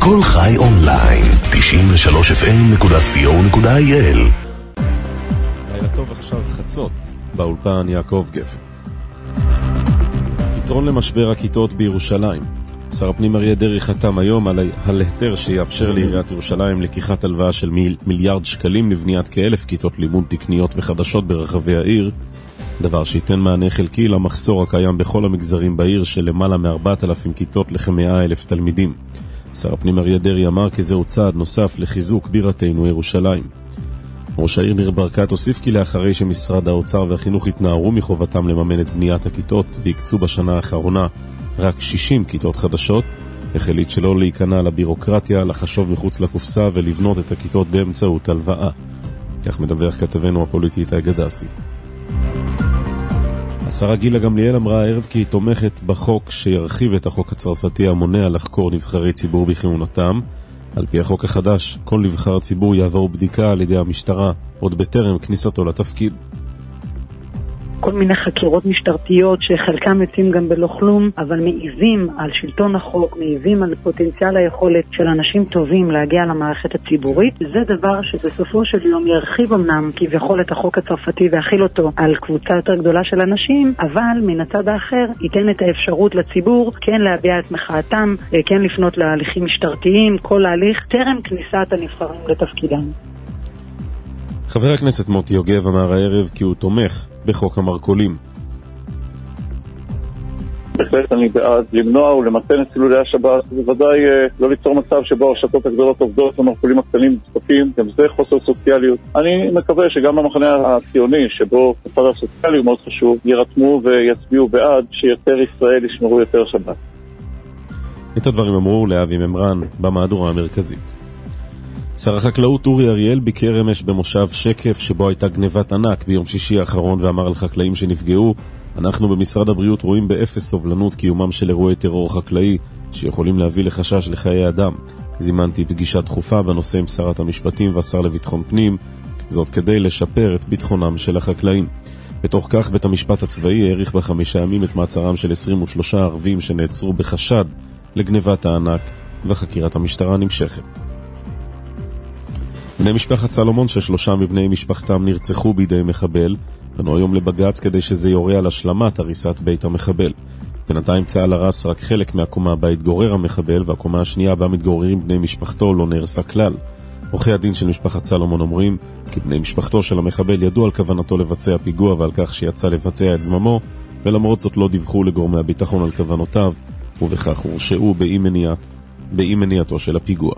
כל חי אונליין, 93fm.co.il. לילה טוב, עכשיו חצות, באולפן יעקב גפן. פתרון למשבר הכיתות בירושלים. שר הפנים אריה דרעי חתם היום על היתר שיאפשר לעיריית ירושלים לקיחת הלוואה של מיליארד שקלים לבניית כ1,000 כיתות לימוד תקניות וחדשות ברחבי העיר, דבר שייתן מענה חלקי למחסור הקיים בכל המגזרים בעיר של למעלה מ4,000 כיתות לכ100,000 תלמידים. שר הפנים אריה דרעי אמר כי זהו צעד נוסף לחיזוק בירתנו ירושלים. ראש העיר ניר ברקת הוסיף כי לאחרי שמשרד האוצר והחינוך התנערו מחובתם לממן את בניית הכיתות והקצו בשנה האחרונה רק 60 כיתות חדשות, החליט שלא להיכנע לבירוקרטיה, לחשוב מחוץ לקופסה ולבנות את הכיתות באמצעות הלוואה. כך מדווח כתבנו הפוליטי איתי גדסי. השרה גילה גמליאל אמרה הערב כי היא תומכת בחוק שירחיב את החוק הצרפתי המונע לחקור נבחרי ציבור בכהונתם. על פי החוק החדש, כל נבחר ציבור יעבור בדיקה על ידי המשטרה עוד בטרם כניסתו לתפקיד. כל מיני חקירות משטרתיות שחלקם יוצאים גם בלא כלום, אבל מעיזים על שלטון החוק, מעיזים על פוטנציאל היכולת של אנשים טובים להגיע למערכת הציבורית. זה דבר שבסופו של יום ירחיב אמנם כביכול את החוק הצרפתי והכיל אותו על קבוצה יותר גדולה של אנשים, אבל מן הצד האחר ייתן את האפשרות לציבור כן להביע את מחאתם, כן לפנות להליכים משטרתיים, כל ההליך טרם כניסת הנבחרים לתפקידם. חבר הכנסת מוטי יוגב אמר הערב כי הוא תומך בחוק המרכולים. בהחלט אני בעד למנוע ולמתן את צילולי השבת, בוודאי לא ליצור מצב שבו הרשתות הגדולות עובדות והמרכולים הקטנים מצטופים, גם זה חוסר סוציאליות. אני מקווה שגם המחנה הציוני, שבו הצד הסוציאלי הוא מאוד חשוב, ירתמו ויצביעו בעד שיותר ישראל ישמרו יותר שבת. את הדברים אמרו לאבי ממרן במהדורה המרכזית. שר החקלאות אורי אריאל ביקר אמש במושב שקף שבו הייתה גנבת ענק ביום שישי האחרון ואמר לחקלאים שנפגעו, אנחנו במשרד הבריאות רואים באפס סובלנות קיומם של אירועי טרור חקלאי שיכולים להביא לחשש לחיי אדם. זימנתי פגישה דחופה בנושא עם שרת המשפטים והשר לביטחון פנים, זאת כדי לשפר את ביטחונם של החקלאים. בתוך כך בית המשפט הצבאי העריך ב5 ימים את מעצרם של 23 ערבים שנעצרו בחשד לגנבת הענק וחקירת המשטרה נמשכת. בני משפחת סלומון ש3 מבני משפחתם נרצחו בידי מחבל, פנו היום לבג"ץ כדי שזה יורה על השלמת הריסת בית המחבל. בינתיים צה"ל הרס רק חלק מהקומה בה התגורר המחבל, והקומה השנייה בה מתגוררים בני משפחתו לא נהרסה כלל. עורכי הדין של משפחת סלומון אומרים כי בני משפחתו של המחבל ידעו על כוונתו לבצע פיגוע ועל כך שיצא לבצע את זממו, ולמרות זאת לא דיווחו לגורמי הביטחון על כוונותיו, ובכך הורשעו באי מניעתו של הפיגוע.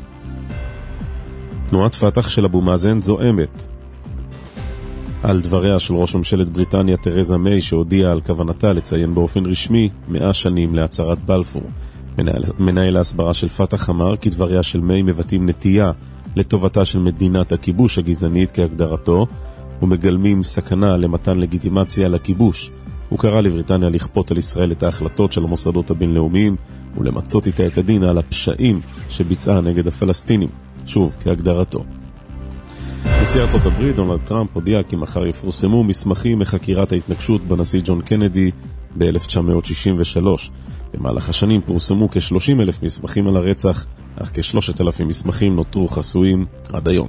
תנועת פתח של אבו מאזן זועמת על דבריה של ראש ממשלת בריטניה תרזה מיי שהודיעה על כוונתה לציין באופן רשמי 100 שנים להצהרת בלפור. מנהל ההסברה של פתח אמר כי דבריה של מיי מבטאים נטייה לטובתה של מדינת הכיבוש הגזענית כהגדרתו ומגלמים סכנה למתן לגיטימציה לכיבוש. הוא קרא לבריטניה לכפות על ישראל את ההחלטות של המוסדות הבינלאומיים ולמצות איתה את הדין על הפשעים שביצעה נגד הפלסטינים. שוב, כהגדרתו. נשיא ארצות הברית דונלד טראמפ הודיע כי מחר יפורסמו מסמכים מחקירת ההתנקשות בנשיא ג'ון קנדי ב-1963. במהלך השנים פורסמו כ30,000 מסמכים על הרצח, אך כ3,000 מסמכים נותרו חסויים עד היום.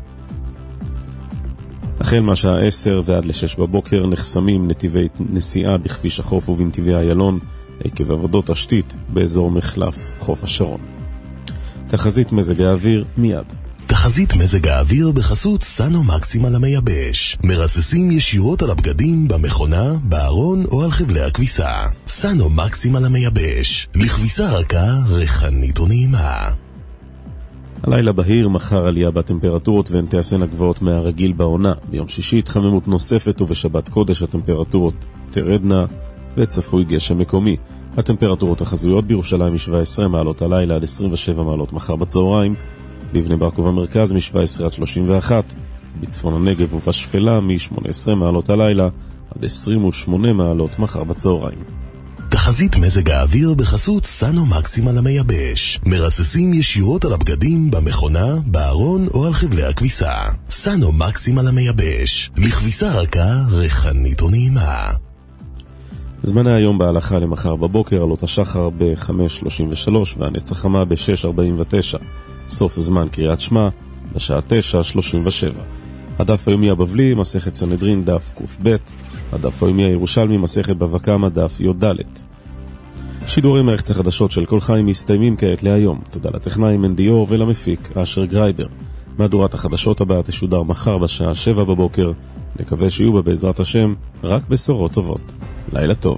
החל מהשעה 10 ועד ל6 בבוקר נחסמים נתיבי נסיעה בכביש החוף ובנתיבי איילון עקב עבודות תשתית באזור מחלף חוף השרון. תחזית מזג האוויר מיד. תחזית מזג האוויר בחסות סאנו מקסימל המייבש. מרססים ישירות על הבגדים, במכונה, בארון או על חבלי הכביסה. סאנו מקסימל המייבש. לכביסה רכה, ריחנית ונעימה. הלילה בהיר, מחר עלייה בטמפרטורות והן תעשינה גבוהות מהרגיל בעונה. ביום שישי התחממות נוספת ובשבת קודש הטמפרטורות תרדנה וצפוי גשם מקומי. הטמפרטורות החזויות בירושלים מ-17 מעלות הלילה עד 27 מעלות מחר בצהריים, בבני ברק ובמרכז מ-17 עד 31, בצפון הנגב ובשפלה מ-18 מעלות הלילה עד 28 מעלות מחר בצהריים. תחזית מזג האוויר בחסות סאנו מקסימל המייבש. מרססים ישירות על הבגדים, במכונה, בארון או על חבלי הכביסה. סאנו מקסימל המייבש. לכביסה רכה, ריחנית ונעימה. זמני היום בהלכה למחר בבוקר, עלות השחר ב-5:33 והנצח חמה ב-6:49. סוף זמן קריאת שמע בשעה 9:37. הדף היומי הבבלי, מסכת סנהדרין, דף ק"ב. הדף היומי הירושלמי, מסכת בבא קמא, דף י"ד. שידורי מערכת החדשות של כל חיים מסתיימים כעת להיום. תודה לטכנאי מנדיור ולמפיק אשר גרייבר. מהדורת החדשות הבאה תשודר מחר בשעה 7 בבוקר. נקווה שיהיו בה בעזרת השם רק בשורות טובות. לילה טוב.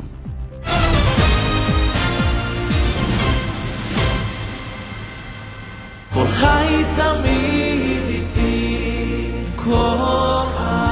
כל חי תמיד איתי, כל חי.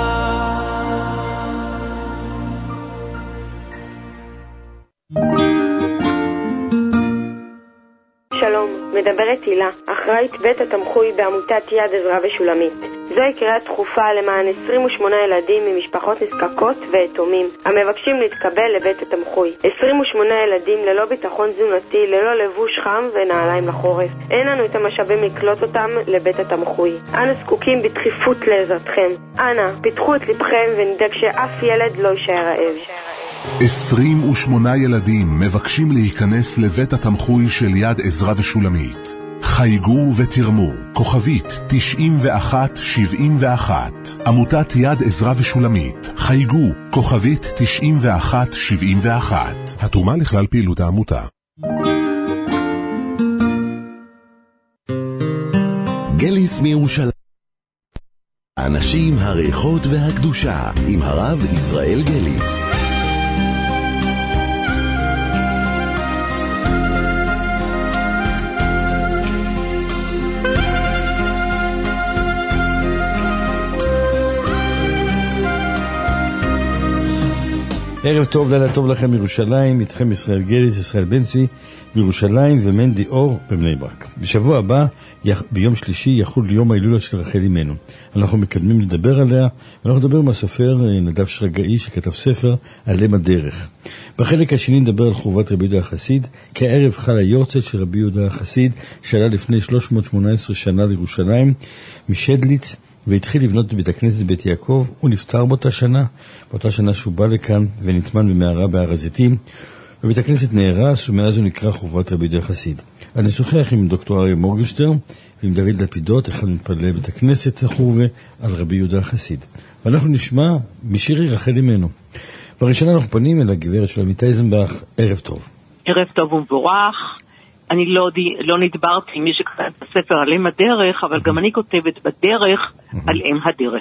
שלום, מדברת הילה, אחראית בית התמחוי בעמותת יד עזרא ושולמית. זוהי קריאה דחופה למען 28 ילדים ממשפחות נזקקות ויתומים המבקשים להתקבל לבית התמחוי. 28 ילדים ללא ביטחון תזונתי, ללא לבוש חם ונעליים לחורף. אין לנו את המשאבים לקלוט אותם לבית התמחוי. אנו זקוקים בדחיפות לעזרתכם. אנא, פיתחו את לבכם ונדאג שאף ילד לא יישאר רעב. 28 ילדים מבקשים להיכנס לבית התמחוי של יד עזרא ושולמית. חייגו ותרמו, כוכבית 9171. עמותת יד עזרא ושולמית. חייגו, כוכבית 9171. התרומה לכלל פעילות העמותה. גליס מירושלים. האנשים, הריחות והקדושה עם הרב ישראל גליס. ערב טוב, לילה טוב לכם מירושלים, איתכם ישראל גליס, ישראל בן צבי, מירושלים ומנדי אור בבני ברק. בשבוע הבא, ביום שלישי, יחול יום ההילולה של רחל אמנו. אנחנו מקדמים לדבר עליה, ואנחנו נדבר עם הסופר נדב שרגאי שכתב ספר עלם הדרך. בחלק השני נדבר על חורבת רבי יהודה החסיד, כערב חל היורצייט של רבי יהודה החסיד, שעלה לפני 318 שנה לירושלים, משדליץ, והתחיל לבנות את בית הכנסת בית יעקב. הוא נפטר באותה שנה שהוא בא לכאן ונטמן במערה בהר הזיתים, ובית הכנסת נהרס, ומאז הוא נקרא חורבת רבי יהודה החסיד. אני שוחח עם דוקטור אריה מורגנשטרן ועם דוד לפידות, אחד מתפללי בית הכנסת החורבה, על רבי יהודה החסיד. ואנחנו נשמע משירי רחל אמנו. בראשונה אנחנו פונים אל הגברת שולמית אייזנבך. ערב טוב. ערב טוב ומבורך. אני לא נדברתי עם מי שכתב את הספר עלם הדרך, אבל גם אני כותבת בדרך על אם הדרך.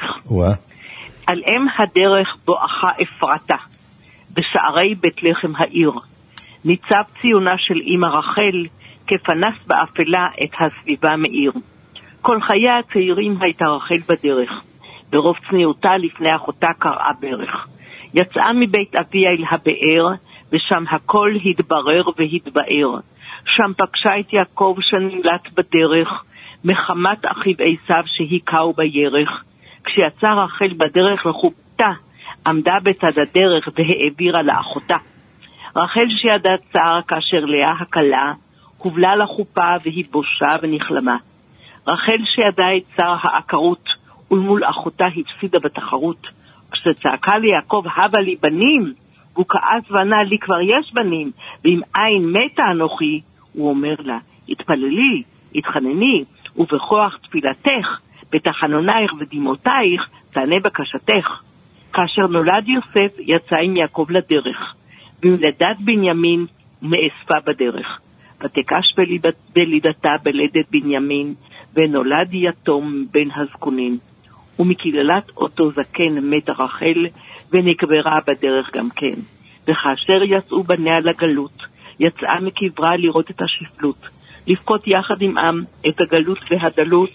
על אם הדרך בואכה אפרתה, בשערי בית לחם העיר. ניצב ציונה של אמא רחל, כפנס באפלה את הסביבה מאיר. כל חיי הצעירים הייתה רחל בדרך. ברוב צניעותה לפני אחותה קראה ברך. יצאה מבית אביה אל הבאר, ושם הכל התברר והתבאר. שם פגשה את יעקב שנמלט בדרך, מחמת אחיו עשיו שהיקאו בירך. כשיצא רחל בדרך לחופתה, עמדה בצד הדרך והעבירה לאחותה. רחל שידעה צער כאשר לאה הקלה, הובלה לחופה והיא בושה ונכלמה. רחל שידעה את צער העקרות, ולמול אחותה הפסידה בתחרות. כשצעקה ליעקב הבה לי בנים, הוא כעס וענה לי כבר יש בנים, ואם אין מתה אנוכי, הוא אומר לה, התפללי, התחנני, ובכוח תפילתך, בתחנונייך ודמעותייך, תענה בקשתך. כאשר נולד יוסף, יצא עם יעקב לדרך, במלידת בנימין מאספה בדרך. ותקש בלידתה בלדת בנימין, ונולד יתום בין הזקונים. ומקללת אותו זקן מת רחל, ונקברה בדרך גם כן. וכאשר יצאו בניה לגלות, יצאה מקברה לראות את השפלות, לבכות יחד עם עם את הגלות והדלות,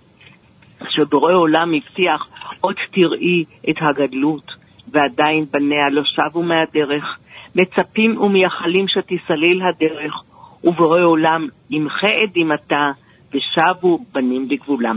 שבורא עולם הבטיח עוד תראי את הגדלות, ועדיין בניה לא שבו מהדרך, מצפים ומייחלים שתסליל הדרך, ובורא עולם ימחה את דמעתה, ושבו בנים בגבולם.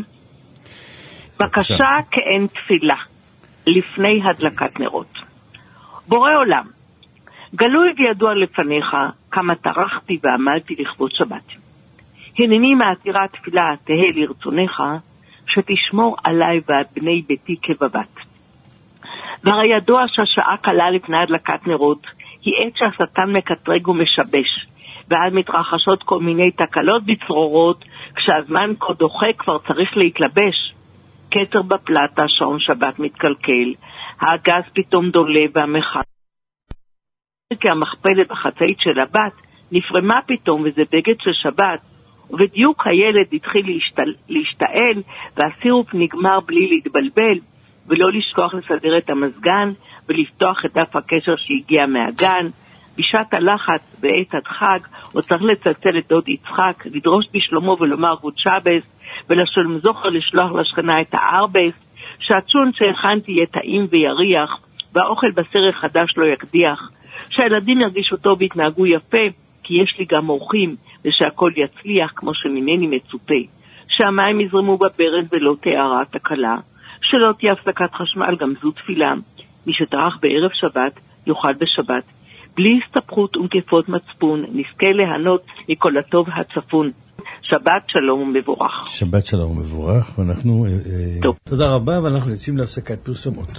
בקשה כאין תפילה, לפני הדלקת נרות. בורא עולם, גלוי וידוע לפניך כמה טרחתי ועמלתי לכבוד שבת. הנני מעתירה תפילה תהה לרצונך, שתשמור עליי ועל בני ביתי כבבת. והרי ידוע שהשעה קלה לפני הדלקת נרות היא עת שהשטן מקטרג ומשבש, ואז מתרחשות כל מיני תקלות בצרורות, כשהזמן כה דוחה כבר צריך להתלבש. קטר בפלטה, שעון שבת מתקלקל, הגז פתאום דולה והמחר. כי המכפלת בחצאית של הבת נפרמה פתאום וזה בגד של שבת, ובדיוק הילד התחיל להשתעל והסירופ נגמר בלי להתבלבל, ולא לשכוח לסדר את המזגן ולפתוח את דף הקשר שהגיע מהגן. בשעת הלחץ בעת הדחק הוא צריך לצלצל את דוד יצחק, לדרוש בשלומו ולומר גוד שבס, ולשלום זוכר לשלוח לשכנה את הארבס, שהצ'ון שהכנתי יהיה טעים ויריח, והאוכל בסרט חדש לא יקדיח, שהילדים ירגישו טוב והתנהגו יפה, כי יש לי גם אורחים, ושהכל יצליח כמו שממני מצופה, שהמים יזרמו בברז ולא תיארה תקלה, שלא תהיה הפסקת חשמל, גם זו תפילה. מי שטרח בערב שבת יאכל בשבת, בלי הסתפחות ונקיפות מצפון, נזכה ליהנות מכל הטוב הצפון. שבת שלום ומבורך. שבת שלום ומבורך, ואנחנו... תודה רבה, ואנחנו יוצאים להפסקת פרסומות.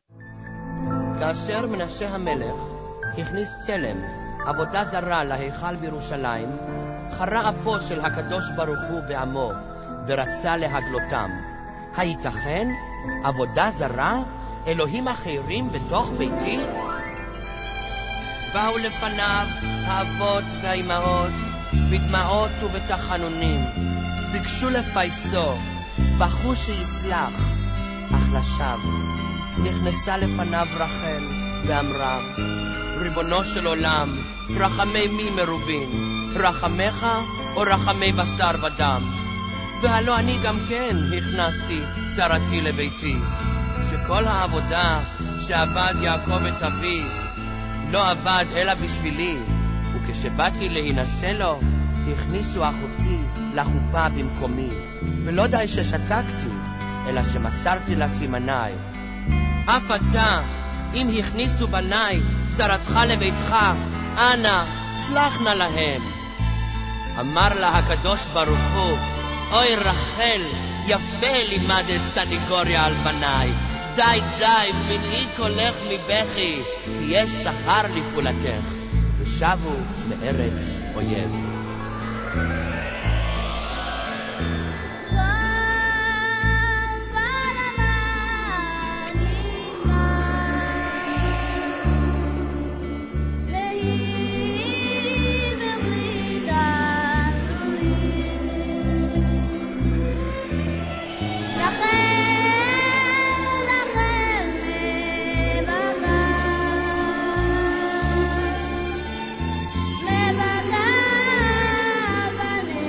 כאשר מנשה המלך הכניס צלם, עבודה זרה להיכל בירושלים, חרה אפו של הקדוש ברוך הוא בעמו, ורצה להגלותם. הייתכן? עבודה זרה? אלוהים אחרים בתוך ביתי? באו לפניו האבות והאימהות, בדמעות ובתחנונים, ביקשו לפייסו, בחו שיסלח, אך לשווא. נכנסה לפניו רחל ואמרה, ריבונו של עולם, רחמי מי מרובין, רחמך או רחמי בשר ודם? והלא אני גם כן הכנסתי צרתי לביתי, שכל העבודה שעבד יעקב את אבי לא עבד אלא בשבילי, וכשבאתי להינשא לו הכניסו אחותי לחופה במקומי, ולא די ששתקתי אלא שמסרתי לה סימני. אף אתה, אם הכניסו בניי צרתך לביתך, אנא סלחנה להם. אמר לה הקדוש ברוך הוא, אוי רחל, יפה לימדת סניגוריה על בניי, די די, מנעי קולך מבכי, כי יש שכר לפעולתך. ושבו מארץ אויב. מבקה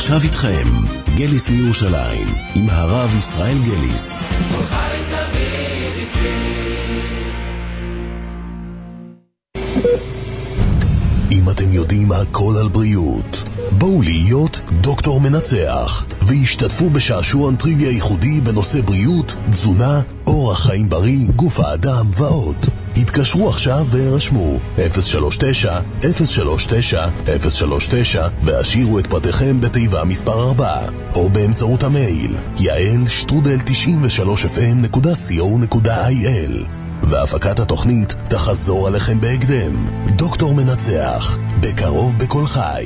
עכשיו איתכם, גליס מירושלים, עם הרב ישראל גליס. אם אתם יודעים הכל על בריאות, בואו להיות דוקטור מנצח, והשתתפו בשעשועון טריוויה ייחודי בנושא בריאות, תזונה, אורח חיים בריא, גוף האדם ועוד. התקשרו עכשיו והרשמו 039-039-039 והשאירו את פרטיכם בתיבה מספר 4 או באמצעות המייל yael@93fm.co.il והפקת התוכנית תחזור עליכם בהקדם. דוקטור מנצח, בקרוב בכל חי.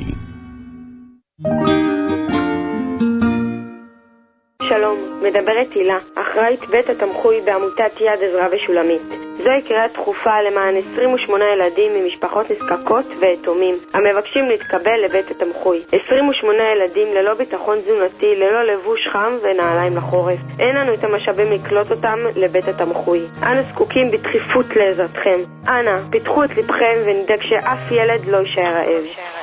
שלום, מדברת הילה, אחראית בית התמחוי בעמותת יד עזרא ושולמית. זוהי קריאה דחופה למען 28 ילדים ממשפחות נזקקות ויתומים המבקשים להתקבל לבית התמחוי. 28 ילדים ללא ביטחון תזונתי, ללא לבוש חם ונעליים לחורף. אין לנו את המשאבים לקלוט אותם לבית התמחוי. אנו זקוקים בדחיפות לעזרתכם. אנא, פיתחו את לבכם ונדאג שאף ילד לא יישאר רעב.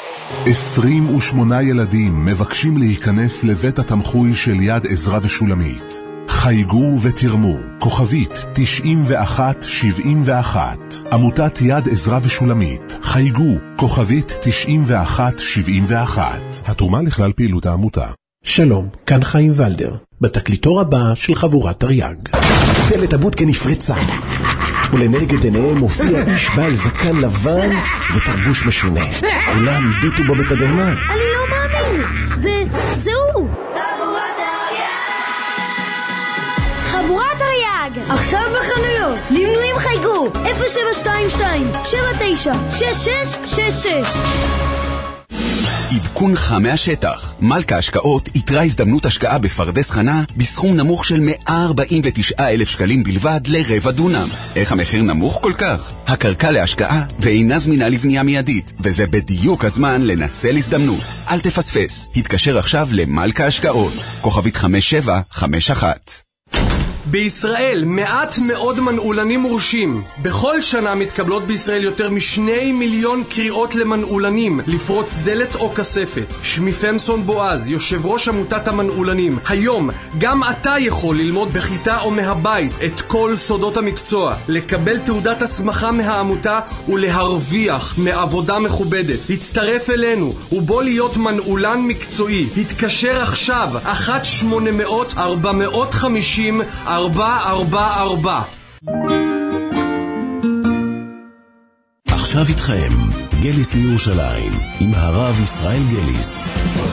28 ילדים מבקשים להיכנס לבית התמחוי של יד עזרא ושולמית. חייגו ותרמו, כוכבית 9171. עמותת יד עזרא ושולמית, חייגו, כוכבית 9171. התרומה לכלל פעילות העמותה. שלום, כאן חיים ולדר, בתקליטור הבא של חבורת תרי"ג. דלת הבודקה נפרצה, ולנגד עיניהם מופיע איש בעל זקן לבן ותרבוש משונה. כולם הביטו בו בתדהמה. אני לא מאמין, זה הוא. חבורת תרי"ג, עכשיו בחנויות. למנויים חייגו 0722-796666. עדכונך מהשטח. מלכה השקעות יתרה הזדמנות השקעה בפרדס חנה בסכום נמוך של 149,000 שקלים בלבד לרבע דונם. איך המחיר נמוך כל כך? הקרקע להשקעה ואינה זמינה לבנייה מיידית, וזה בדיוק הזמן לנצל הזדמנות. אל תפספס. התקשר עכשיו למלכה השקעות. כוכבית 5751. בישראל מעט מאוד מנעולנים מורשים. בכל שנה מתקבלות בישראל יותר מ2 מיליון קריאות למנעולנים לפרוץ דלת או כספת. שמי פמסון בועז, יושב ראש עמותת המנעולנים. היום גם אתה יכול ללמוד בכיתה או מהבית את כל סודות המקצוע, לקבל תעודת הסמכה מהעמותה ולהרוויח מעבודה מכובדת. הצטרף אלינו ובוא להיות מנעולן מקצועי. התקשר עכשיו 1-800-450-444. עכשיו איתכם, גליס מירושלים, עם הרב ישראל גליס.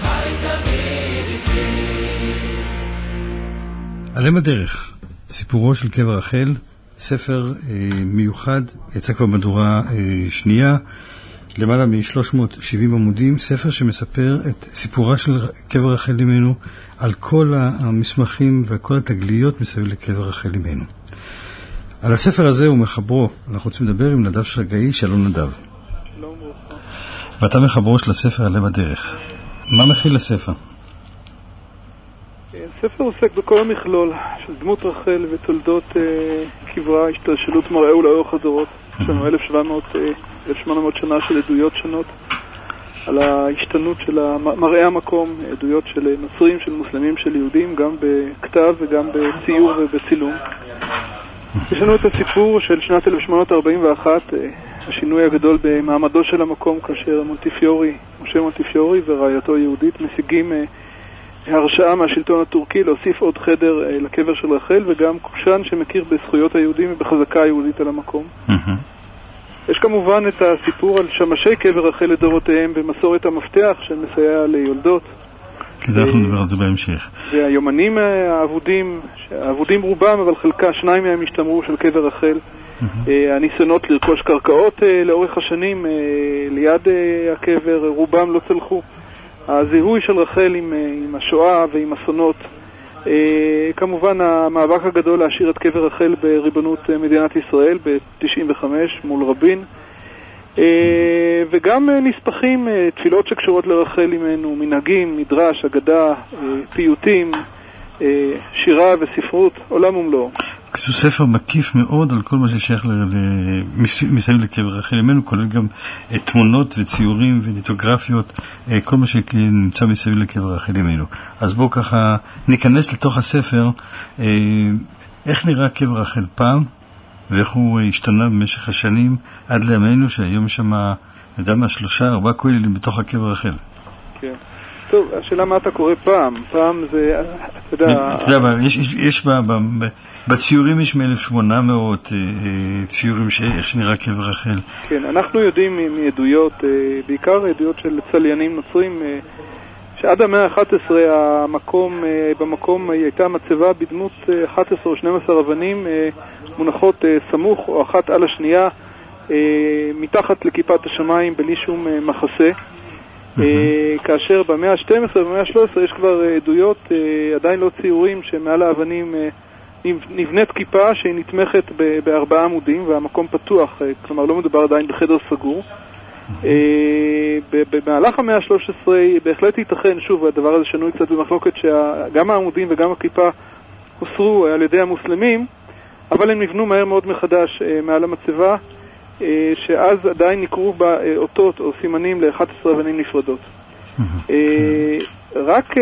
עליהם הדרך, סיפורו של קבר רחל, ספר מיוחד, יצא כבר במהדורה שנייה, למעלה מ-370 עמודים, ספר שמספר את סיפורה של קבר רחל אמנו, על כל המסמכים וכל התגליות מסביב לקבר רחל אמנו. על הספר הזה ומחברו, אנחנו רוצים לדבר עם נדב שרגאי. שלום נדב. שלום ברכה. ואתה מחברו של הספר עליהם הדרך. מה מכיל הספר? הספר עוסק בכל המכלול של דמות רחל ותולדות קברה, השתלשלות מראהו לאורך הדורות. יש לנו 1700 שנה של עדויות שונות על ההשתנות של מראה המקום, עדויות של נוצרים, של מוסלמים, של יהודים, גם בכתב וגם בציור ובצילום. יש לנו את הסיפור של שנת 1841, השינוי הגדול במעמדו של המקום, כאשר משה מונטיפיורי ורעייתו יהודית משיגים הרשאה מהשלטון הטורקי להוסיף עוד חדר לקבר של רחל, וגם קושן שמכיר בזכויות היהודים ובחזקה היהודית על המקום. יש כמובן את הסיפור על שמשי קבר רחל לדורותיהם במסורת המפתח שמסייע ליולדות. כדאי אנחנו נדבר על זה בהמשך. והיומנים האבודים רובם, אבל חלקה, 2 מהם השתמרו של קבר רחל. הניסיונות לרכוש קרקעות לאורך השנים ליד הקבר, רובם לא צלחו. הזיהוי של רחל עם השואה ועם אסונות, כמובן המאבק הגדול להשאיר את קבר רחל בריבונות מדינת ישראל ב-95 מול רבין, וגם נספחים תפילות שקשורות לרחל אמנו, מנהגים, מדרש, אגדה, פיוטים, שירה וספרות, עולם ומלואו. כתוב ספר מקיף מאוד על כל מה ששייך מסביב לקבר רחל אמנו, כולל גם תמונות וציורים וליטוגרפיות, כל מה שנמצא מסביב לקבר רחל אמנו. אז בואו ככה ניכנס לתוך הספר, איך נראה קבר רחל פעם, ואיך הוא השתנה במשך השנים עד לימינו, שהיום יש שם, נדמה, 3-4 כוללים בתוך הקבר רחל. כן. טוב, השאלה מה אתה קורא פעם? פעם זה, אתה יודע... יש בציורים יש מ-1800 ציורים איך שנראה קבר רחל. כן, אנחנו יודעים מעדויות, בעיקר עדויות של צליינים נוצרים, שעד המאה ה-11 במקום הייתה מצבה בדמות 11 או 12 אבנים מונחות סמוך או אחת על השנייה מתחת לכיפת השמיים בלי שום מחסה. כאשר במאה ה-12 ובמאה ה-13 יש כבר עדויות, עדיין לא ציורים, שמעל האבנים נבנית כיפה שהיא נתמכת ב4 עמודים והמקום פתוח, כלומר לא מדובר עדיין בחדר סגור. במהלך המאה ה-13 בהחלט ייתכן, שוב הדבר הזה שנוי קצת במחלוקת, שגם העמודים וגם הכיפה הוסרו על ידי המוסלמים, אבל הם נבנו מהר מאוד מחדש מעל המצבה, שאז עדיין נקראו בה אותות או סימנים ל-11 אבנים נפרדות. רק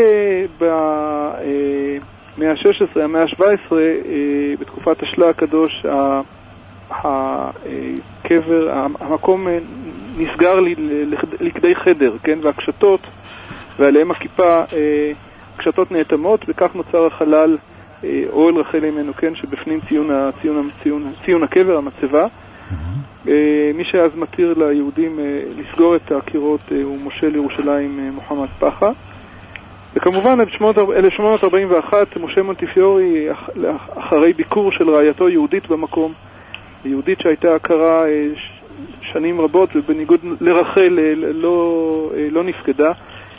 במאה ה-16, המאה ה-17, בתקופת השלה הקדוש, הקבר, המקום נסגר לכדי חדר, כן? והקשתות, ועליהם הכיפה, קשתות נאטמות, וכך נוצר החלל, אוהל רחל אמנו, כן? שבפנים ציון הקבר, המצבה. מי שאז מתיר ליהודים לסגור את הקירות הוא מושל ירושלים מוחמד פחה. וכמובן ב-1841 משה מונטיפיורי, אחרי ביקור של רעייתו יהודית במקום, יהודית שהייתה הכרה שנים רבות ובניגוד לרחל לא נפקדה,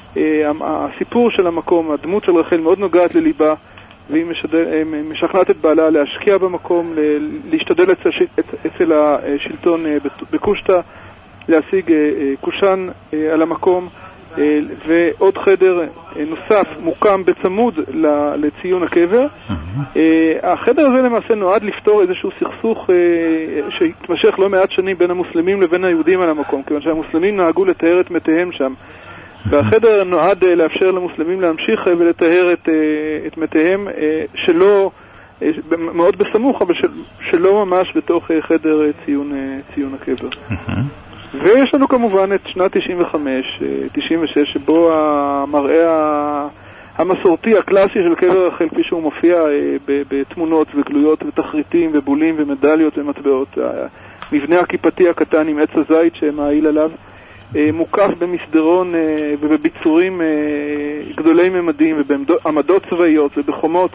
הסיפור של המקום, הדמות של רחל מאוד נוגעת לליבה, והיא משכנעת את בעלה להשקיע במקום, להשתדל אצל השלטון בקושטה, להשיג קושן על המקום, ועוד חדר נוסף מוקם בצמוד לציון הקבר. החדר הזה למעשה נועד לפתור איזשהו סכסוך שהתמשך לא מעט שנים בין המוסלמים לבין היהודים על המקום, כיוון שהמוסלמים נהגו לטהר את מתיהם שם, והחדר נועד לאפשר למוסלמים להמשיך ולטהר את מתיהם, שלא מאוד בסמוך, אבל שלא ממש בתוך חדר ציון הקבר. ויש לנו כמובן את שנת 95, 96, שבו המראה המסורתי הקלאסי של קבר רחל, כפי שהוא מופיע בתמונות וגלויות ותחריטים ובולים ומדליות ומטבעות, המבנה הכיפתי הקטן עם עץ הזית שמעיל עליו, מוקף במסדרון ובביצורים גדולי ממדים ובעמדות צבאיות ובחומות.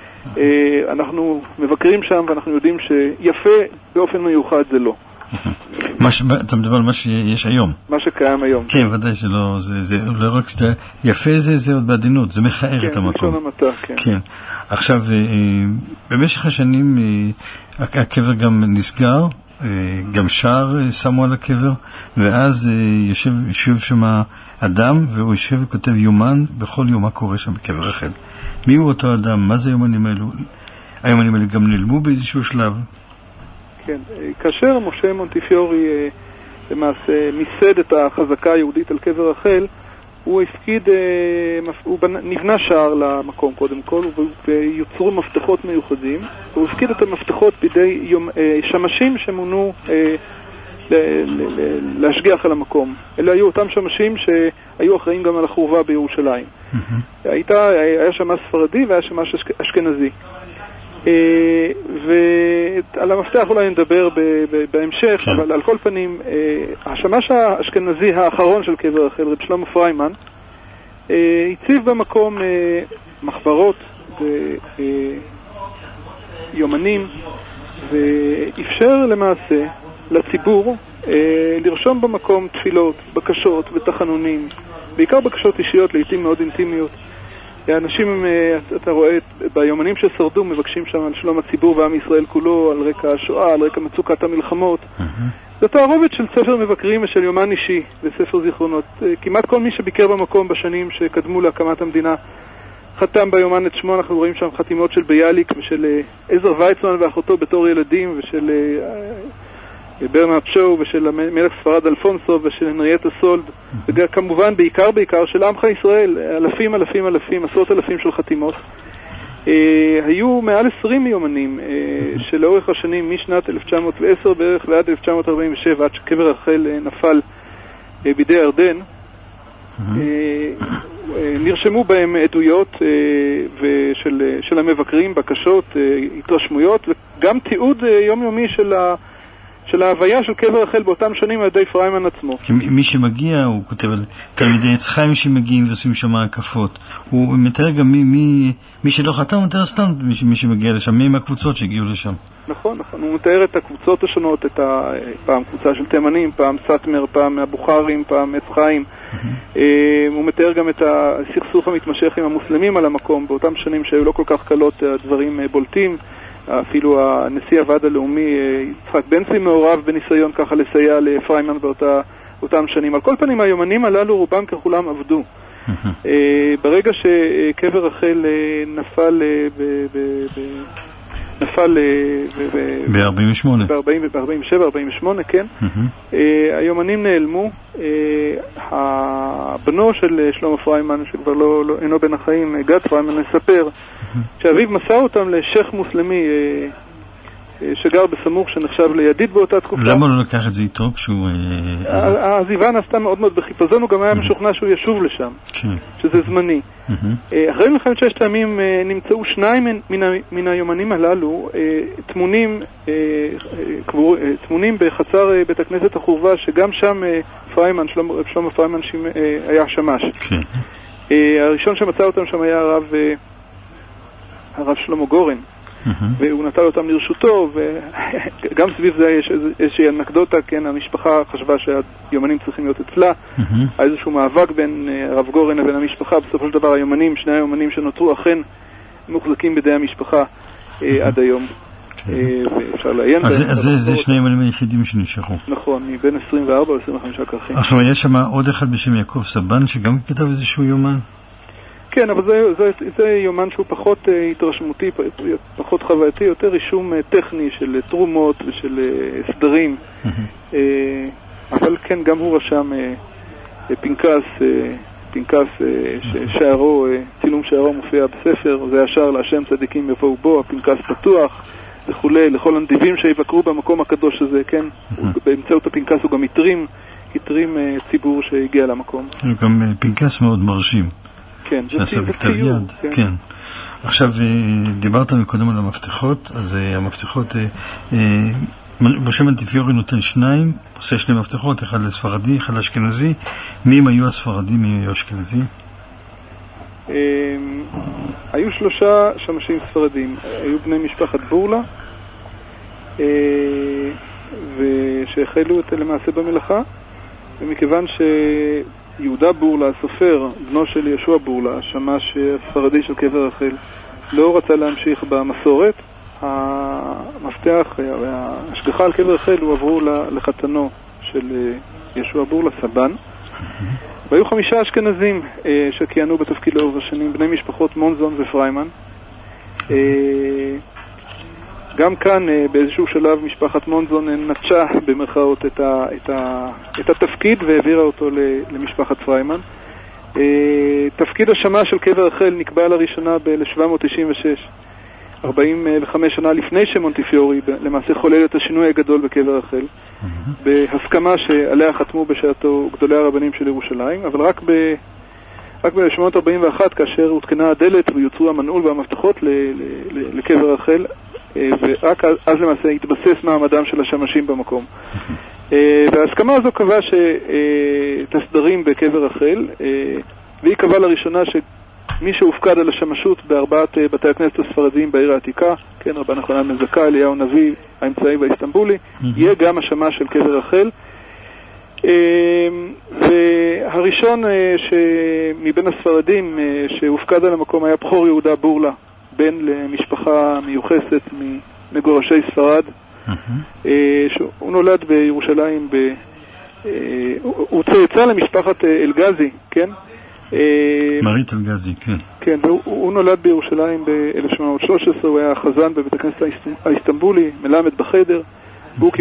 אנחנו מבקרים שם ואנחנו יודעים שיפה באופן מיוחד זה לא. אתה מדבר על מה שיש היום. מה שקיים היום. כן, ודאי שלא, זה לא רק יפה, זה עוד בעדינות, זה מכער את המקום. כן, לשון המעטה, כן. כן. עכשיו, במשך השנים הקבר גם נסגר, גם שער שמו על הקבר, ואז יושב שם אדם, והוא יושב וכותב יומן בכל יום מה קורה שם בקבר רחל. מי הוא אותו אדם? מה זה היומנים האלו? היומנים האלו גם נעלמו באיזשהו שלב? כן, כאשר משה מונטיפיורי למעשה מיסד את החזקה היהודית על קבר רחל, הוא הפקיד, הוא נבנה שער למקום קודם כל, ויוצרו מפתחות מיוחדים, והוא הפקיד את המפתחות בידי שמשים שמונו להשגיח על המקום. אלה היו אותם שמשים שהיו אחראים גם על החורבה בירושלים. היה שמש ספרדי והיה שמש אשכנזי. ועל המפתח אולי נדבר בהמשך, אבל על כל פנים, השמש האשכנזי האחרון של קבר רחל, רב שלמה פריימן, הציב במקום מחברות ויומנים, ואפשר למעשה לציבור לרשום במקום תפילות, בקשות ותחנונים, בעיקר בקשות אישיות, לעתים מאוד אינטימיות. האנשים, אתה רואה, ביומנים ששרדו מבקשים שם על שלום הציבור ועם ישראל כולו, על רקע השואה, על רקע מצוקת המלחמות. זו תערובת של ספר מבקרים ושל יומן אישי וספר זיכרונות. כמעט כל מי שביקר במקום בשנים שקדמו להקמת המדינה חתם ביומן את שמו, אנחנו רואים שם חתימות של ביאליק ושל עזר ויצמן ואחותו בתור ילדים, ושל ברנרד שואו ושל מלך ספרד אלפונסו ושל הנריאטה סולד, וכמובן בעיקר של עמך ישראל, אלפים, עשרות אלפים של חתימות. היו מעל 20 יומנים שלאורך השנים משנת 1910 בערך ועד 1947, עד שקבר רחל נפל בידי ירדן, נרשמו בהם עדויות של המבקרים, בקשות, התרשמויות, וגם תיעוד יומיומי של ההוויה של קבר רחל באותם שנים על ידי פריימן עצמו. מי שמגיע, הוא כותב על תלמידי עץ חיים שמגיעים ועושים שם הקפות. הוא מתאר גם מי שלא חתם, הוא מתאר סתם מי שמגיע לשם, מי מהקבוצות שהגיעו לשם. נכון. הוא מתאר את הקבוצות השונות, פעם קבוצה של תימנים, פעם סטמר, פעם הבוכרים, פעם עץ חיים. הוא מתאר גם את הסכסוך המתמשך עם המוסלמים על המקום, באותם שנים שהיו לא כל כך קלות, הדברים בולטים. אפילו הנשיא הוועד הלאומי יצחק בן צבי מעורב בניסיון ככה לסייע לפריימן באותם שנים. על כל פנים היומנים הללו רובם ככולם עבדו. ברגע שקבר רחל נפל ב-48 ב-47, 48, כן. היומנים נעלמו. הבנו של שלמה פריימן, שכבר אינו בין החיים, גד פריימן, מספר שאביו מסר אותם לשייך מוסלמי שגר בסמוך, שנחשב לידיד באותה תקופה. למה לא לקח את זה איתו כשהוא... העזיבה נעשתה מאוד מאוד בחיפזון, הוא גם היה משוכנע שהוא ישוב לשם, שזה זמני. אחרי מלחמת ששת הימים נמצאו שניים מן היומנים הללו תמונים בחצר בית הכנסת החורבה, שגם שם פריימן, שלמה פריימן היה שמש. הראשון שמצא אותם שם היה הרב שלמה גורן, והוא נטל אותם לרשותו, וגם סביב זה יש איזושהי אנקדוטה, כן, המשפחה חשבה שהיומנים צריכים להיות אצלה, היה איזשהו מאבק בין הרב גורן לבין המשפחה, בסופו של דבר שני היומנים שנותרו אכן מוחזקים בידי המשפחה עד היום, ואפשר לעיין. אז זה שני היומנים היחידים שנשארו. נכון, מבין 24 או 25 כרכים. עכשיו, יש שם עוד אחד בשם יעקב סבן, שגם כתב איזשהו יומן? כן, אבל זה יומן שהוא פחות התרשמותי, פחות חווייתי, יותר רישום טכני של תרומות ושל סדרים. אבל כן, גם הוא רשם פנקס שערו, צילום שערו מופיע בספר, זה ישר להשם צדיקים יבואו בו, הפנקס פתוח וכולי, לכל הנדיבים שיבקרו במקום הקדוש הזה, כן? באמצעות הפנקס הוא גם יתרים ציבור שהגיע למקום. גם פנקס מאוד מרשים. כן, שעשה בכתב יד, כן. עכשיו, דיברת מקודם על המפתחות, אז המפתחות, משה מונטיפיורי נותן שניים, עושה שני מפתחות, אחד לספרדי, אחד לאשכנזי. מי הם היו הספרדים, מי היו אשכנזי? היו 3 שמשים ספרדים, היו בני משפחת בורלה, ושהחלו למעשה במלאכה, ומכיוון יהודה בורלה, הסופר, בנו של ישוע בורלה, שמש הספרדי של קבר רחל, לא רצה להמשיך במסורת. המפתח וההשגחה על קבר רחל הועברו לחתנו של ישוע בורלה, סבן. והיו 5 אשכנזים שכיהנו בתפקיד לאורך השנים, בני משפחות מונזון ופריימן. גם כאן באיזשהו שלב משפחת מונזון נטשה במרכאות את התפקיד והעבירה אותו למשפחת פריימן. תפקיד השמה של קבר רחל נקבע לראשונה ב-1796, 45 שנה לפני שמונטיפיורי למעשה חולל את השינוי הגדול בקבר רחל, בהסכמה שעליה חתמו בשעתו גדולי הרבנים של ירושלים, אבל רק ב-1841 כאשר הותקנה הדלת ויוצרו המנעול והמפתחות לקבר רחל, ורק אז למעשה התבסס מעמדם של השמשים במקום. וההסכמה הזו קבעה שאת הסדרים בקבר רחל, והיא קבעה לראשונה שמי שהופקד על השמשות בארבעת בתי הכנסת הספרדיים בעיר העתיקה, כן, רבן יוחנן בן זכאי, אליהו הנביא, האמצעי והאיסטנבולי, יהיה גם השמש של קבר רחל. והראשון מבין הספרדים שהופקד על המקום היה בכור יהודה בורלה, בן למשפחה מיוחסת מגורשי ספרד. הוא נולד בירושלים, הוא צאצא למשפחת אלגזי, כן? מרית אלגזי, כן. כן, והוא נולד בירושלים ב-1813, הוא היה חזן בבית הכנסת האיסטנבולי, מלמד בחדר, והוא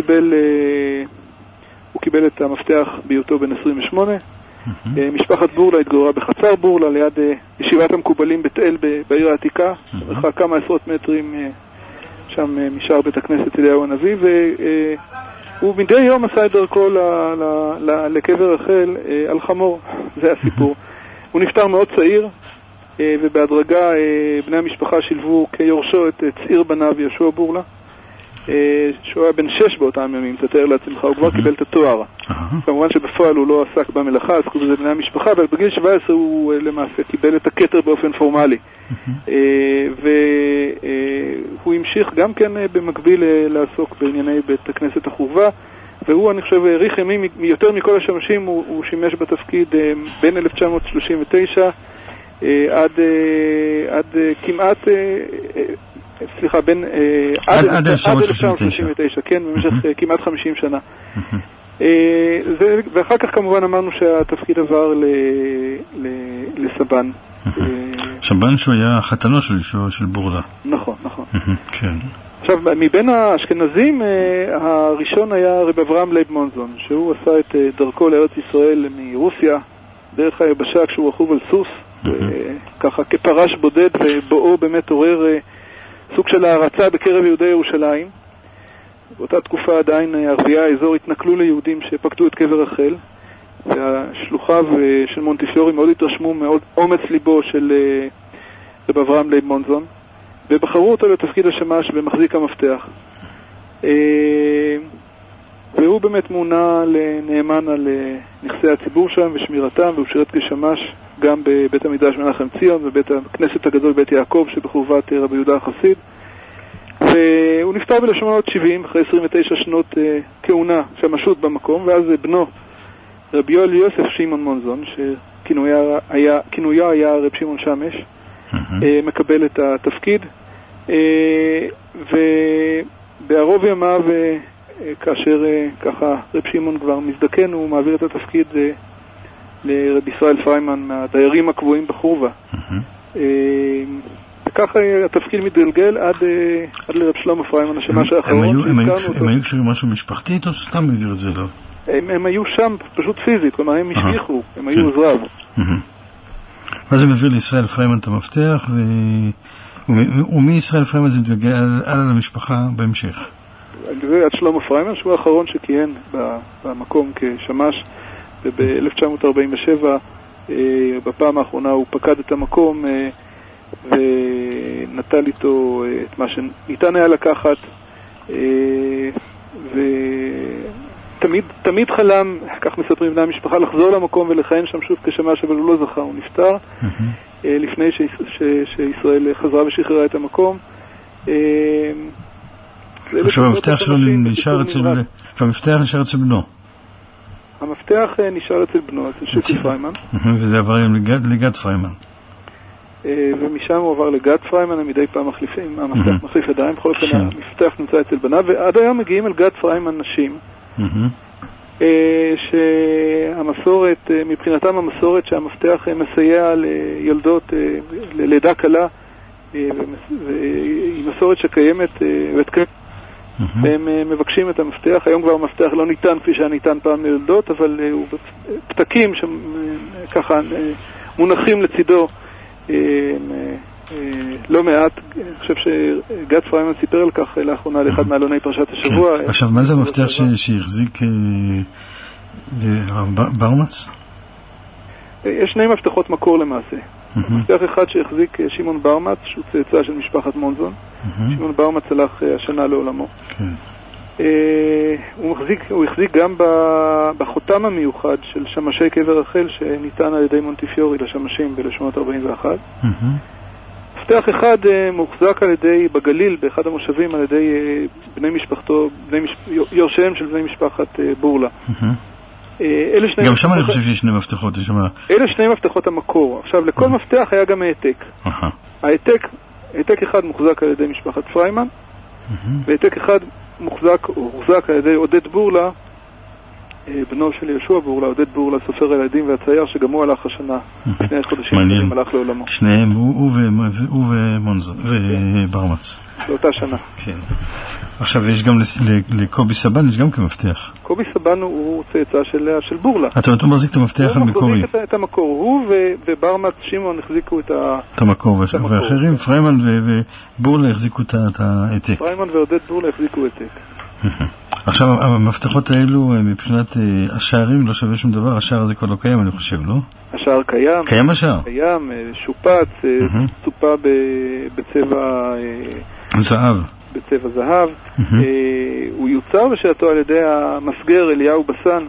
קיבל את המפתח בהיותו בן 28. משפחת בורלה התגוררה בחצר בורלה, ליד ישיבת המקובלים בית אל בעיר העתיקה, מרחק כמה עשרות מטרים שם משאר בית הכנסת אליהו הנביא, והוא מדי יום עשה את דרכו לקבר רחל על חמור, זה הסיפור. הוא נפטר מאוד צעיר, ובהדרגה בני המשפחה שילבו כיורשו את צעיר בניו יהושע בורלה, שהוא היה בן 6 באותם ימים, תתאר לעצמך, הוא כבר קיבל את התואר. כמובן שבפועל הוא לא עסק במלאכה, עסקו בזה בני המשפחה, אבל בגיל 17 הוא למעשה קיבל את הכתר באופן פורמלי. והוא המשיך גם כן במקביל לעסוק בענייני בית הכנסת החורבה, והוא, אני חושב, העריך ימים יותר מכל השמשים, הוא שימש בתפקיד בין 1939 עד כמעט, סליחה, בין עד 1939, כן, במשך כמעט 50 שנה. ואחר כך כמובן אמרנו שהתפקיד עבר לסבן. סבן שהוא היה חתנו של בורלה. נכון, נכון. כן. עכשיו, מבין האשכנזים, הראשון היה רב אברהם לייב מונזון, שהוא עשה את דרכו לארץ ישראל מרוסיה, דרך היבשה כשהוא רכוב על סוס, ככה כפרש בודד, ובואו באמת עורר סוג של הערצה בקרב יהודי ירושלים. באותה תקופה עדיין ערביי האזור התנכלו ליהודים שפקדו את קבר רחל, והשלוחיו של מונטיפיורי מאוד התרשמו מאוד אומץ ליבו של רב אברהם לייב מונזון, ובחרו אותו לתפקיד השמש במחזיק המפתח. והוא באמת מונה לנאמן על נכסי הציבור שם ושמירתם, והוא שירת כשמש גם בבית המדרש מנחם ציון ובית הכנסת הגדול בית יעקב שבחורבת רבי יהודה החסיד. והוא נפטר ב-1870 אחרי 29 שנות כהונה שמשות במקום, ואז בנו רבי יואל יוסף שמעון מונזון, שכינויו היה רב שמעון שמש, מקבל את התפקיד, ובערוב ימיו, כאשר ככה רב שמעון כבר מזדקן, הוא מעביר את התפקיד לרב ישראל פריימן מהדיירים הקבועים בחורבה. וככה התפקיד מתגלגל עד לרב שלמה פריימן, השמש האחרון. הם היו קשורים משהו משפחתי, או סתם העביר את זה לא? הם היו שם פשוט פיזית, כלומר הם השליחו, הם היו עוזריו. ואז הם העביר לישראל פריימן את המפתח, ומי ישראל פריימן זה מתגלגל על המשפחה בהמשך? עד שלמה פריימן, שהוא האחרון שכיהן במקום כשמש, וב-1947 בפעם האחרונה הוא פקד את המקום ונטל איתו את מה שניתן היה לקחת, ותמיד חלם, כך מספרים בני המשפחה, לחזור למקום ולכהן שם שוב כשמש, אבל הוא לא זכה, הוא נפטר לפני שישראל חזרה ושחררה את המקום. עכשיו המפתח שלו נשאר אצל בנו. המפתח נשאר אצל בנו, אצל שוקי פריימן. וזה עבר לגד פריימן. ומשם הוא עבר לגד פריימן, מדי פעם מחליפים, המפתח מחליף ידיים, בכל אופן המפתח נמצא אצל בניו, ועד היום מגיעים אל גד פריימן נשים, שהמסורת, מבחינתם המסורת שהמפתח מסייע ליולדות, ללידה קלה, והיא מסורת שקיימת והם מבקשים את המפתח. היום כבר המפתח לא ניתן כפי שהיה ניתן פעם ליולדות, אבל הוא פתקים שככה מונחים לצידו לא מעט. אני חושב שגד פריימן סיפר על כך לאחרונה לאחד מעלוני פרשת השבוע. עכשיו, מה זה המפתח שהחזיק ברמץ? יש שני מפתחות מקור למעשה. מפתח אחד שהחזיק שמעון ברמץ, שהוא צאצא של משפחת מונזון. שמעון ברמץ הלך השנה לעולמו. הוא החזיק גם בחותם המיוחד של שמשי קבר רחל שניתן על ידי מונטיפיורי לשמשים ב-1841. מפתח אחד מוחזק על ידי, בגליל, באחד המושבים, על ידי בני משפחתו, יורשיהם של בני משפחת בורלה. גם שם אני חושב שיש שני מפתחות. אלה שני מפתחות המקור. עכשיו, לכל מפתח היה גם העתק. העתק אחד מוחזק על ידי משפחת פריימן, והעתק אחד מוחזק על ידי עודד בורלה, בנו של יהושע בורלה, עודד בורלה, סופר הילדים והצייר, שגם הוא הלך השנה, לפני חודשים אחרים הלך לעולמו. שניהם, הוא ומונזו, וברמץ. באותה שנה. כן. עכשיו יש גם לקובי סבן, יש גם כמפתח. קובי סבן הוא צאצא של בורלה. אתה מחזיק את המפתח המקורי. הוא מחזיק את המקור, הוא וברמץ שמעון החזיקו את המקור, ואחרים, פריימן ובורלה החזיקו את העתק. פריימן ועודד בורלה החזיקו העתק. עכשיו, המפתחות האלו, מבחינת השערים, לא שווה שום דבר, השער הזה כבר לא קיים, אני חושב, לא? השער קיים. קיים השער? קיים, שופץ, צופה בצבע זהב. בצבע זהב. הוא יוצר בשעתו על ידי המסגר אליהו בסן.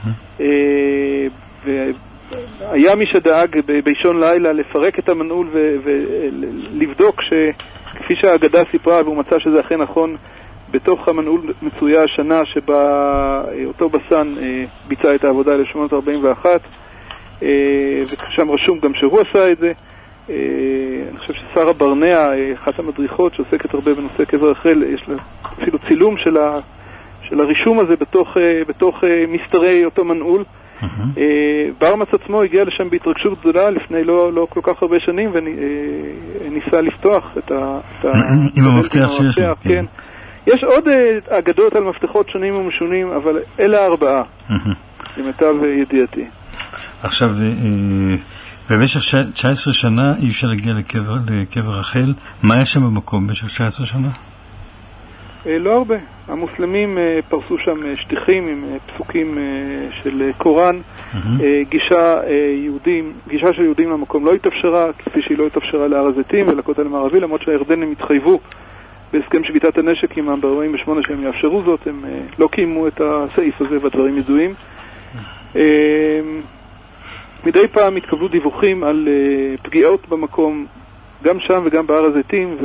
והיה מי שדאג באישון לילה לפרק את המנעול ולבדוק שכפי שהאגדה סיפרה, והוא מצא שזה אכן נכון, בתוך המנעול מצויה השנה שבה אותו בסן ביצע את העבודה 1841, ושם רשום גם שהוא עשה את זה. אני חושב ששרה ברנע, אחת המדריכות שעוסקת הרבה בנושא קבר רחל, יש לה אפילו צילום של הרישום הזה בתוך מסתרי אותו מנעול. ברמץ עצמו הגיע לשם בהתרגשות גדולה לפני לא כל כך הרבה שנים, וניסה לפתוח את עם המפתח שיש לו. כן. יש עוד אגדות על מפתחות שונים ומשונים, אבל אלה 4, למיטב ידיעתי. עכשיו, במשך 19 שנה אי אפשר להגיע לקבר רחל. מה יש שם במקום במשך 19 שנה? לא הרבה. המוסלמים פרסו שם שטיחים עם פסוקים של קוראן. גישה של יהודים למקום לא התאפשרה, כפי שהיא לא התאפשרה להר הזיתים ולכותל המערבי, למרות שהירדנים התחייבו בהסכם שביתת הנשק עמם ב-48 שהם יאפשרו זאת. הם לא קיימו את הסעיף הזה והדברים ידועים. מדי פעם התקבלו דיווחים על פגיעות במקום, גם שם וגם בהר הזיתים,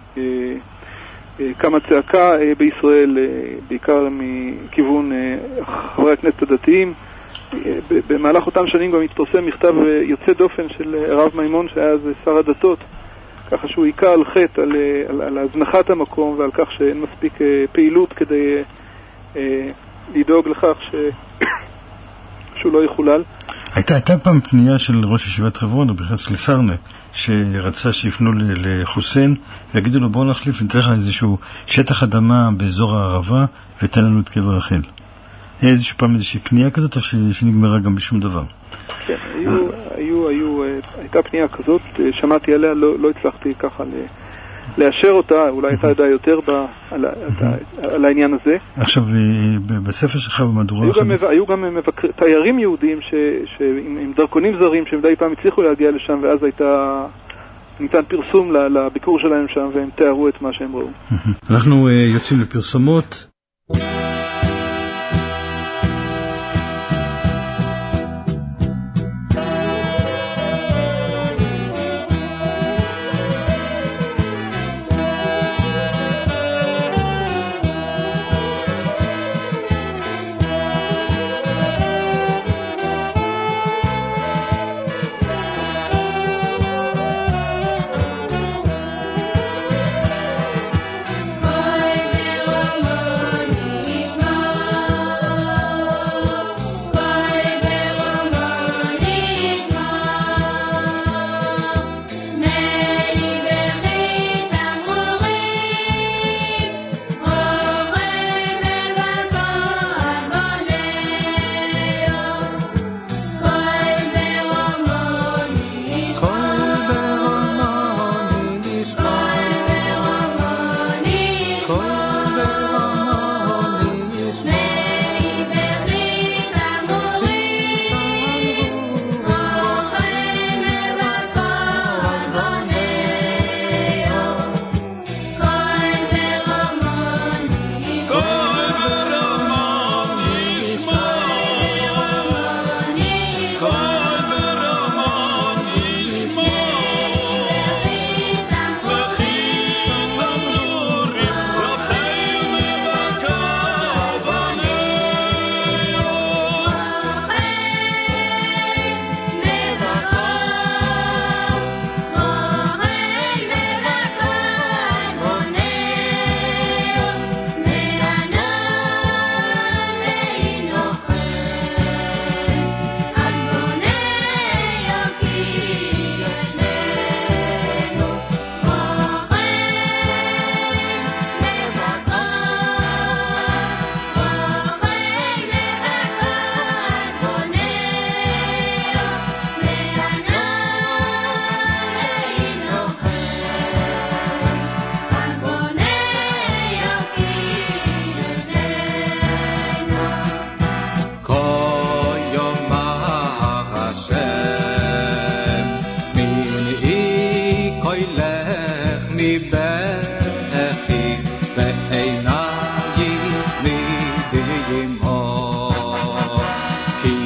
וכמה צעקה בישראל, בעיקר מכיוון חברי הכנסת הדתיים. במהלך אותם שנים גם התפרסם מכתב יוצא דופן של הרב מימון, שהיה אז שר הדתות, ככה שהוא עיקר על חטא על הזנחת המקום ועל כך שאין מספיק פעילות כדי לדאוג לכך שהוא לא יחולל. הייתה פעם פנייה של ראש ישיבת חברון, או בכלל של סרנה, שרצה שיפנו לחוסיין ויגידו לו בואו נחליף, ניתן לך איזשהו שטח אדמה באזור הערבה ותן לנו את קבר רחל. היה איזשהו פעם איזושהי פנייה כזאת או שנגמרה גם בשום דבר? כן, הייתה פנייה כזאת, שמעתי עליה, לא הצלחתי ככה לאשר אותה, אולי הייתה ידעה יותר על העניין הזה. עכשיו, בספר שלך במהדורה... היו גם תיירים יהודים עם דרכונים זרים שמדי פעם הצליחו להגיע לשם, ואז ניתן פרסום לביקור שלהם שם, והם תיארו את מה שהם ראו. אנחנו יוצאים לפרסומות. Money.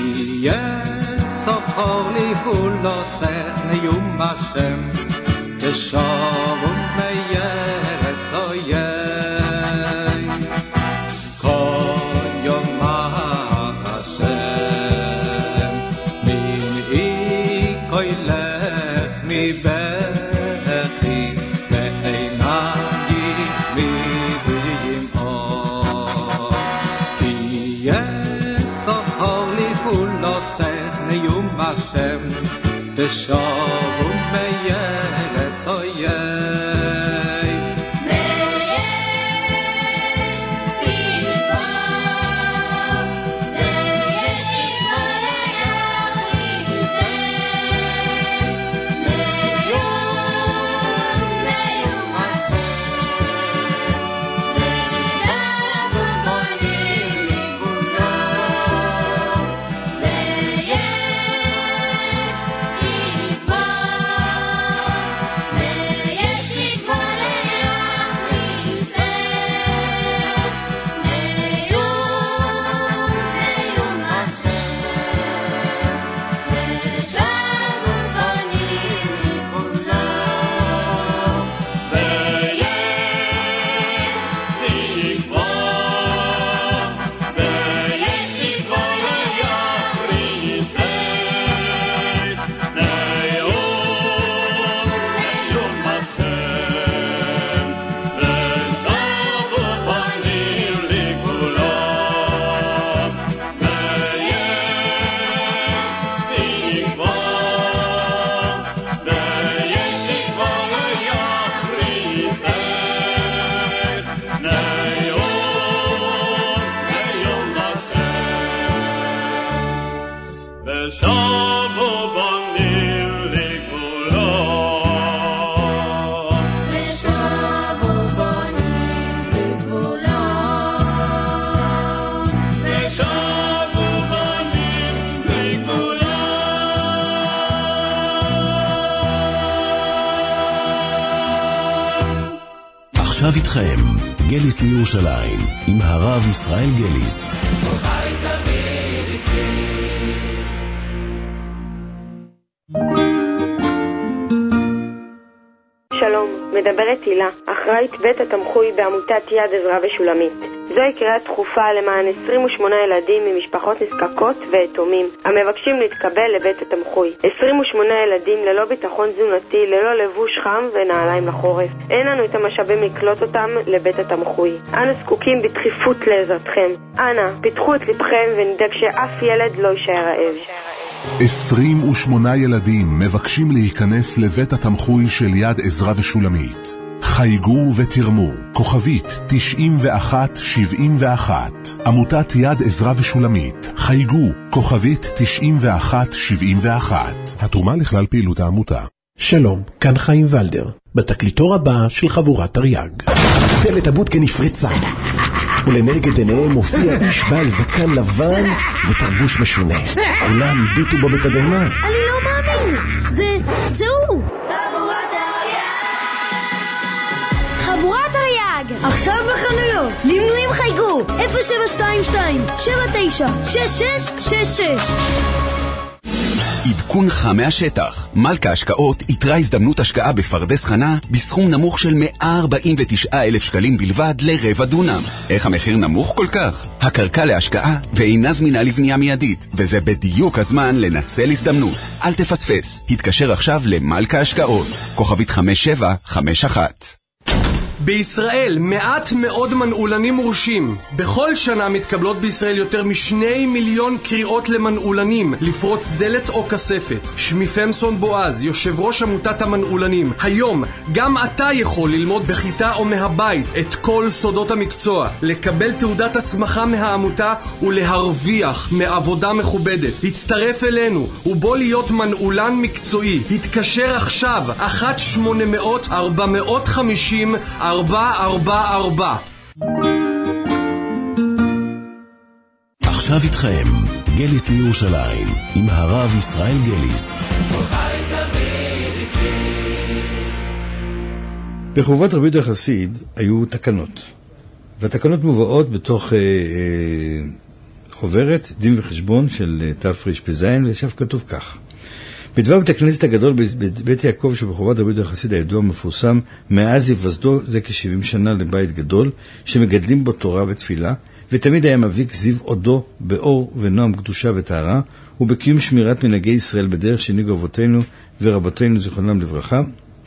סוחר לי ולא סך נאום השם כשוב ומיירץ אויי כל יום השם מנעי כוילך מבכי ועינייך מדמעות תהיה סוחר לי ולא סך נאום השם תשוב ומיירץ אויי עכשיו איתכם, גליס מירושלים, עם הרב ישראל גליס. שלום, מדברת הילה, אחראית בית התמחוי בעמותת יד עזרא ושולמית. זוהי קריאה דחופה למען 28 ילדים ממשפחות נזקקות ויתומים המבקשים להתקבל לבית התמחוי. 28 ילדים ללא ביטחון תזונתי, ללא לבוש חם ונעליים לחורף. אין לנו את המשאבים לקלוט אותם לבית התמחוי. אנו זקוקים בדחיפות לעזרתכם. אנא, פיתחו את לבכם ונדאג שאף ילד לא יישאר רעב. 28 ילדים מבקשים להיכנס לבית התמחוי של יד עזרא ושולמית. חייגו ותרמו, כוכבית 9171. עמותת יד עזרא ושולמית, חייגו, כוכבית 9171. התרומה לכלל פעילות העמותה. שלום, כאן חיים ולדר, בתקליטור הבא של חבורת תרי"ג. דלת הבודקה נפרצה, ולנגד עיניהם מופיע איש בעל זקן לבן ותרבוש משונה. כולם הביטו בו בתדהמה. אני לא מאמין, זה הוא. חבורת תרי"ג, עכשיו בחנויות. למנויים חייגו 0722-796666. עדכון חם מהשטח. מלכה השקעות יתרה הזדמנות השקעה בפרדס חנה בסכום נמוך של 149,000 שקלים בלבד לרבע דונם. איך המחיר נמוך כל כך? הקרקע להשקעה ואינה זמינה לבנייה מיידית, וזה בדיוק הזמן לנצל הזדמנות. אל תפספס. התקשר עכשיו למלכה השקעות. כוכבית 5751. בישראל מעט מאוד מנעולנים מורשים. בכל שנה מתקבלות בישראל יותר מ2 מיליון קריאות למנעולנים לפרוץ דלת או כספת. שמי פמסון בועז, יושב ראש עמותת המנעולנים. היום גם אתה יכול ללמוד בכיתה או מהבית את כל סודות המקצוע, לקבל תעודת הסמכה מהעמותה ולהרוויח מעבודה מכובדת. הצטרף אלינו ובוא להיות מנעולן מקצועי. התקשר עכשיו 1-800-450-444. עכשיו איתכם, גליס מירושלים, עם הרב ישראל גליס. בחובת רבי יהודה החסיד היו תקנות, והתקנות מובאות בתוך חוברת, דין וחשבון של תרפ"ז, וישב כתוב כך. בדבר בית הכנסת הגדול בבית יעקב שבחובת רבי יהודה החסיד הידוע המפורסם, מאז היווסדו זה כ-70 שנה לבית גדול, שמגדלים בו תורה ותפילה, ותמיד היה מביק זיו עודו באור ונועם קדושה וטהרה, ובקיום שמירת מנהגי ישראל בדרך שהנהיגו אבותינו ורבותינו זיכרונם לברכה,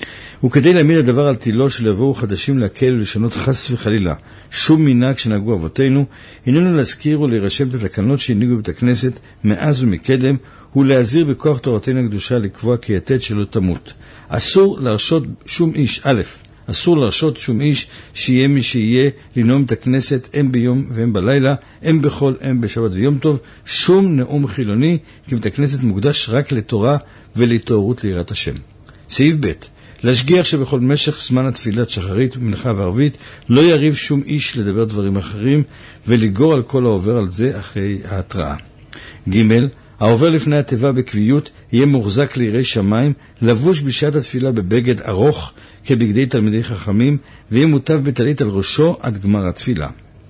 וכדי להעמיד הדבר על תילו של יבואו חדשים להקל ולשנות חס וחלילה שום מנהג שנהגו אבותינו, הננו להזכיר ולהירשם את התקנות שהנהיגו בית הכנסת מאז ומקדם, ולהזהיר בכוח תורתנו הקדושה לקבוע כי יתד שלא תמות. אסור להרשות שום איש, אסור להרשות שום איש שיהיה מי שיהיה לנאום את הכנסת הם ביום והם בלילה, הם בחול, הם בשבת ויום טוב, שום נאום חילוני, כי בית הכנסת מוקדש רק לתורה ולהתעוררות ליראת השם. סעיף ב' להשגיח שבכל משך זמן התפילת שחרית, מנחה וערבית, לא יריב שום איש לדבר דברים אחרים, ולגור על כל העובר על זה אחרי ההתראה. ג' העובר לפני התיבה בקביעות יהיה מוחזק ליראי שמיים, לבוש בשעת התפילה בבגד ארוך כבגדי תלמידי חכמים, ויהיה מוטב בטלית על ראשו עד גמר התפילה.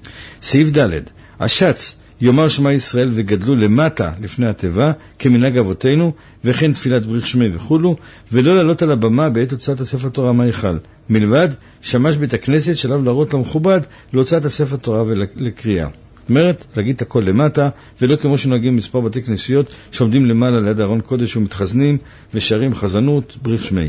סעיף ד' השץ יאמר שמע ישראל וגדלו למטה לפני התיבה כמנהג אבותינו, וכן תפילת בריך שמי וכולו, ולא לעלות על הבמה בעת הוצאת הספר תורה מהיכל, מלבד שמש בית הכנסת שלב להראות למכובד להוצאת הספר תורה ולקריאה. זאת אומרת, להגיד את הכל למטה, ולא כמו שנוהגים מספר בתי כנסיות שעומדים למעלה ליד ארון קודש ומתחזנים ושרים חזנות בריך שמי.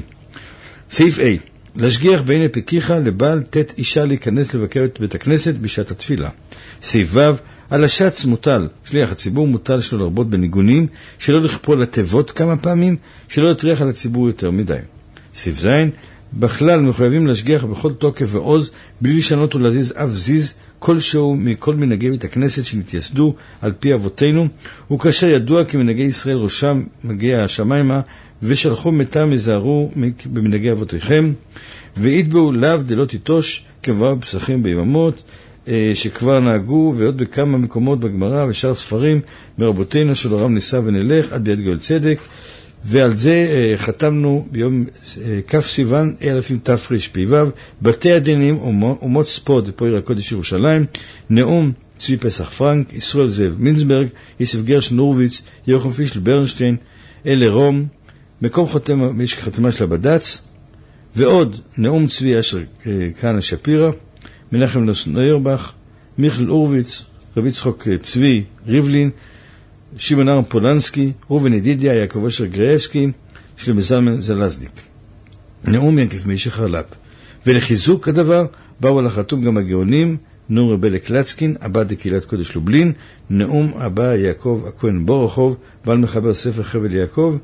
סעיף A להשגיח בעיני פקיחה לבעל תת אישה להיכנס לבקר את בית הכנסת בשעת התפילה. סעיף ו' על השץ מוטל, שליח הציבור מוטל שלו לרבות בניגונים, שלא לכפול לתיבות כמה פעמים, שלא יטריח על הציבור יותר מדי. סעיף ז' בכלל מחויבים להשגיח בכל תוקף ועוז, בלי לשנות ולהזיז אף זיז, כלשהו מכל מנהגי בית הכנסת שנתייסדו על פי אבותינו, וכאשר ידוע כי מנהגי ישראל ראשם מגיע השמיימה, ושלחו מתם יזהרו במנהגי אבותיכם, ויתבעו לאו דלא תיטוש כבואו בפסחים ביממות, שכבר נהגו, ועוד בכמה מקומות בגמרא ושאר ספרים מרבותינו של הרב ניסה ונלך עד ביד גאול צדק. ועל זה חתמנו ביום כ' סיוון תרפ"ו בתי הדינים אומות ספוד פועל הקודש ירושלים, נאום צבי פסח פרנק, ישראל זאב מינסברג, יוסף גרשן הורוביץ, יוחנן פישל ברנשטיין, אלה רום, מקום חתימה של הבד"ץ, ועוד נאום צבי אשר כהנא שפירא, מנחם נוירבך, מיכל הורוביץ, רבי יצחק צבי ריבלין, שמעון אהרון פולנסקי, ראובן ידידיה, יעקב אשר גרייבסקי, שלמה זלמן זלזניק. נאום ינקף מישה חרל"פ. ולחיזוק הדבר באו על החתום גם הגאונים, נור רבי לקלצקין, עבד לקהילת קודש לובלין, נאום הבא יעקב הכהן בורחוב, בעל מחבר ספר חבל יעקב,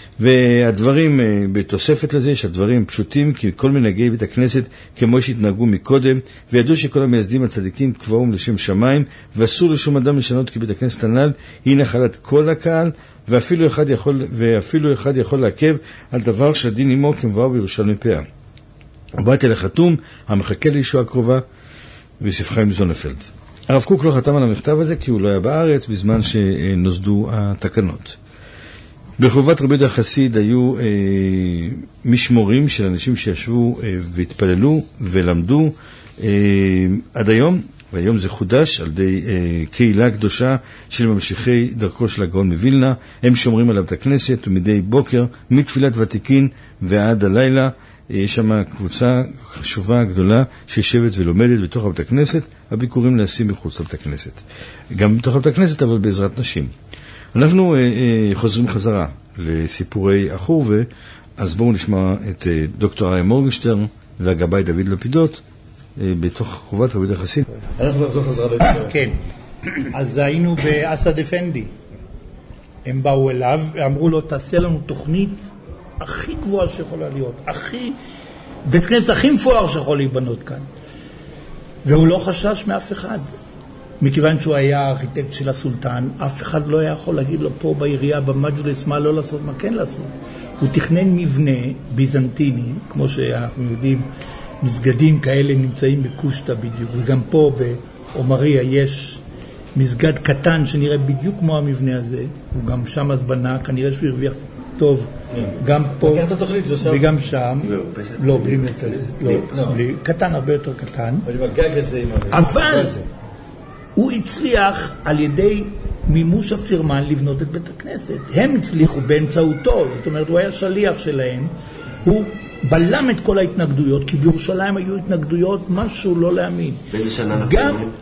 והדברים בתוספת לזה שהדברים פשוטים, כי כל מנהגי בית הכנסת כמו שהתנהגו מקודם, וידעו שכל המייסדים הצדיקים קבעום לשם שמיים, ואסור לשום אדם לשנות כי בית הכנסת הנ"ל היא נחלת כל הקהל, ואפילו אחד יכול לעכב על דבר שהדין עמו כמבואר בירושלמי פאה. ובאתי לחתום המחכה לישוע הקרובה, ויוסף חיים זונפלד. הרב קוק לא חתם על המכתב הזה כי הוא לא היה בארץ בזמן שנוסדו התקנות. בחובת רבי יהודה החסיד היו משמורים של אנשים שישבו והתפללו ולמדו עד היום, והיום זה חודש על ידי קהילה קדושה של ממשיכי דרכו של הגאון מווילנה. הם שומרים על בית הכנסת ומדי בוקר מתפילת ותיקין ועד הלילה יש שם קבוצה חשובה גדולה שיושבת ולומדת בתוך בית הכנסת. הביקורים נעשים מחוץ לבית הכנסת, גם בתוך בית הכנסת אבל בעזרת נשים. אנחנו חוזרים חזרה לסיפורי אחורווה, אז בואו נשמע את דוקטור אריה מורגנשטרן והגבאי דוד לפידות בתוך חובת רבי יהודה החסיד. אנחנו נחזור חזרה לישראל. כן, אז היינו באסד אפנדי, הם באו אליו ואמרו לו תעשה לנו תוכנית הכי גבוהה שיכולה להיות, בית כנסת הכי מפואר שיכול להיבנות כאן, והוא לא חשש מאף אחד. מכיוון שהוא היה הארכיטקט של הסולטן, אף אחד לא היה יכול להגיד לו פה בעירייה, במג'לס, מה לא לעשות, מה כן לעשות. הוא תכנן מבנה ביזנטיני, כמו שאנחנו יודעים, מסגדים כאלה נמצאים בקושטה בדיוק, וגם פה בעומריה יש מסגד קטן שנראה בדיוק כמו המבנה הזה, הוא גם שם אז בנה, כנראה שהוא הרוויח טוב, גם פה וגם שם, לא, בלי מצלת, קטן, הרבה יותר קטן, אבל הוא הצליח על ידי מימוש הפירמן לבנות את בית הכנסת. הם הצליחו באמצעותו, זאת אומרת, הוא היה שליח שלהם, הוא בלם את כל ההתנגדויות, כי בירושלים היו התנגדויות משהו לא להאמין. באיזה שנה אנחנו גם אומרים?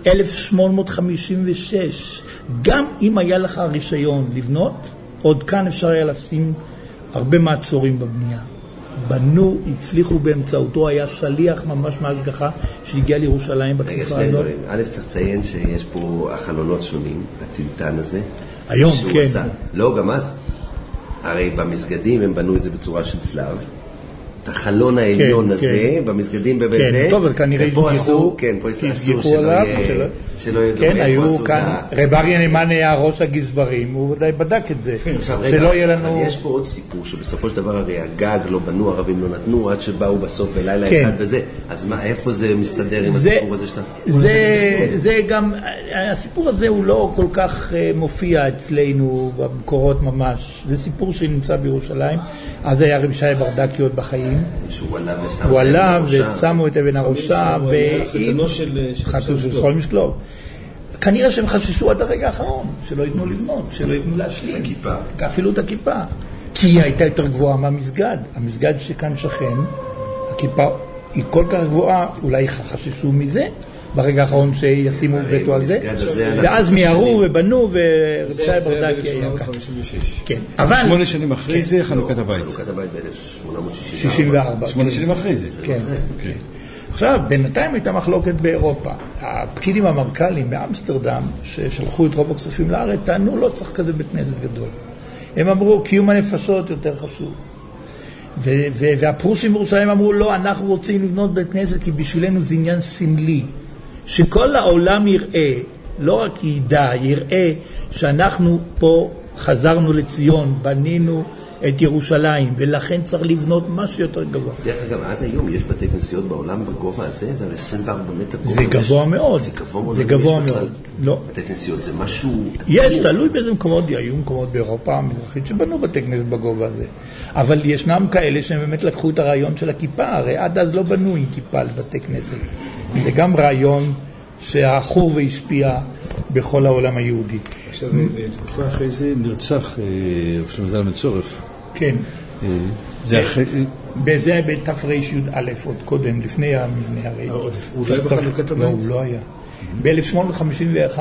1856, גם אם היה לך רישיון לבנות, עוד כאן אפשר היה לשים הרבה מעצורים בבנייה. בנו, הצליחו באמצעותו, היה שליח ממש מהשגחה שהגיע לירושלים רגע, בתקופה שני הזאת. דברים. א', צריך לציין שיש פה החלונות שונים, הטלטן הזה. היום, כן. עשה. לא, גם אז. הרי במסגדים הם בנו את זה בצורה של צלב. את החלון העליון הזה, במסגדים בבית זה. כן, טוב, אז כנראה ופה אסור, כן, פה אסור שלא יהיה דומה. כן, היו כאן, רב אריה נאמן היה ראש הגזברים, הוא ודאי בדק את זה. שלא יהיה לנו... אבל יש פה עוד סיפור, שבסופו של דבר הרי הגג לא בנו, ערבים לא נתנו, עד שבאו בסוף בלילה אחד וזה. אז מה, איפה זה מסתדר עם הסיפור הזה שאתה... זה גם, הסיפור הזה הוא לא כל כך מופיע אצלנו במקורות ממש. זה סיפור שנמצא בירושלים. אז היה רבי שי ברדקי עוד בחיים. הוא עלה ושמו את אבן הראשה, חתנו של כל משקלוב. כנראה שהם חששו עד הרגע האחרון, שלא ייתנו לבנות, שלא ייתנו להשלים. אפילו את הכיפה. כי היא הייתה יותר גבוהה מהמסגד. המסגד שכאן שכן, הכיפה היא כל כך גבוהה, אולי חששו מזה. ברגע האחרון שישימו וטו על זה, ואז מיהרו ובנו, ורב שי ברדקי היה כאן. כן, אבל... 8 שנים אחרי זה חנוכת הבית. חנוכת הבית ב-1864. 8 שנים אחרי זה. כן. עכשיו, בינתיים הייתה מחלוקת באירופה. הפקידים המרקלים באמסטרדם, ששלחו את רוב הכספים לארץ, טענו, לא צריך כזה בית כנסת גדול. הם אמרו, קיום הנפשות יותר חשוב. והפרושים בירושלים אמרו, לא, אנחנו רוצים לבנות בית כנסת, כי בשבילנו זה עניין סמלי. שכל העולם יראה, לא רק ידע, יראה שאנחנו פה חזרנו לציון, בנינו את ירושלים, ולכן צריך לבנות משהו יותר גבוה. דרך אגב, עד היום יש בתי כנסיות בעולם בגובה הזה, זה 24 מטר גובה. זה גבוה מאוד. זה גבוה מאוד. לא. בתי כנסיות זה משהו... יש, תלוי באיזה מקומות, היו מקומות באירופה המזרחית שבנו בתי כנסת בגובה הזה. אבל ישנם כאלה שהם באמת לקחו את הרעיון של הכיפה, הרי עד אז לא בנו עם כיפה לבתי כנסת. זה גם רעיון שהחור והשפיע בכל העולם היהודי. עכשיו, בתקופה אחרי זה נרצח שלמה זלמן צורף. כן. זה אחרי... זה בתר"י עוד קודם, לפני המבנה הרי. הוא לא היה בחנוכת הבית? לא, הוא לא היה. ב-1851,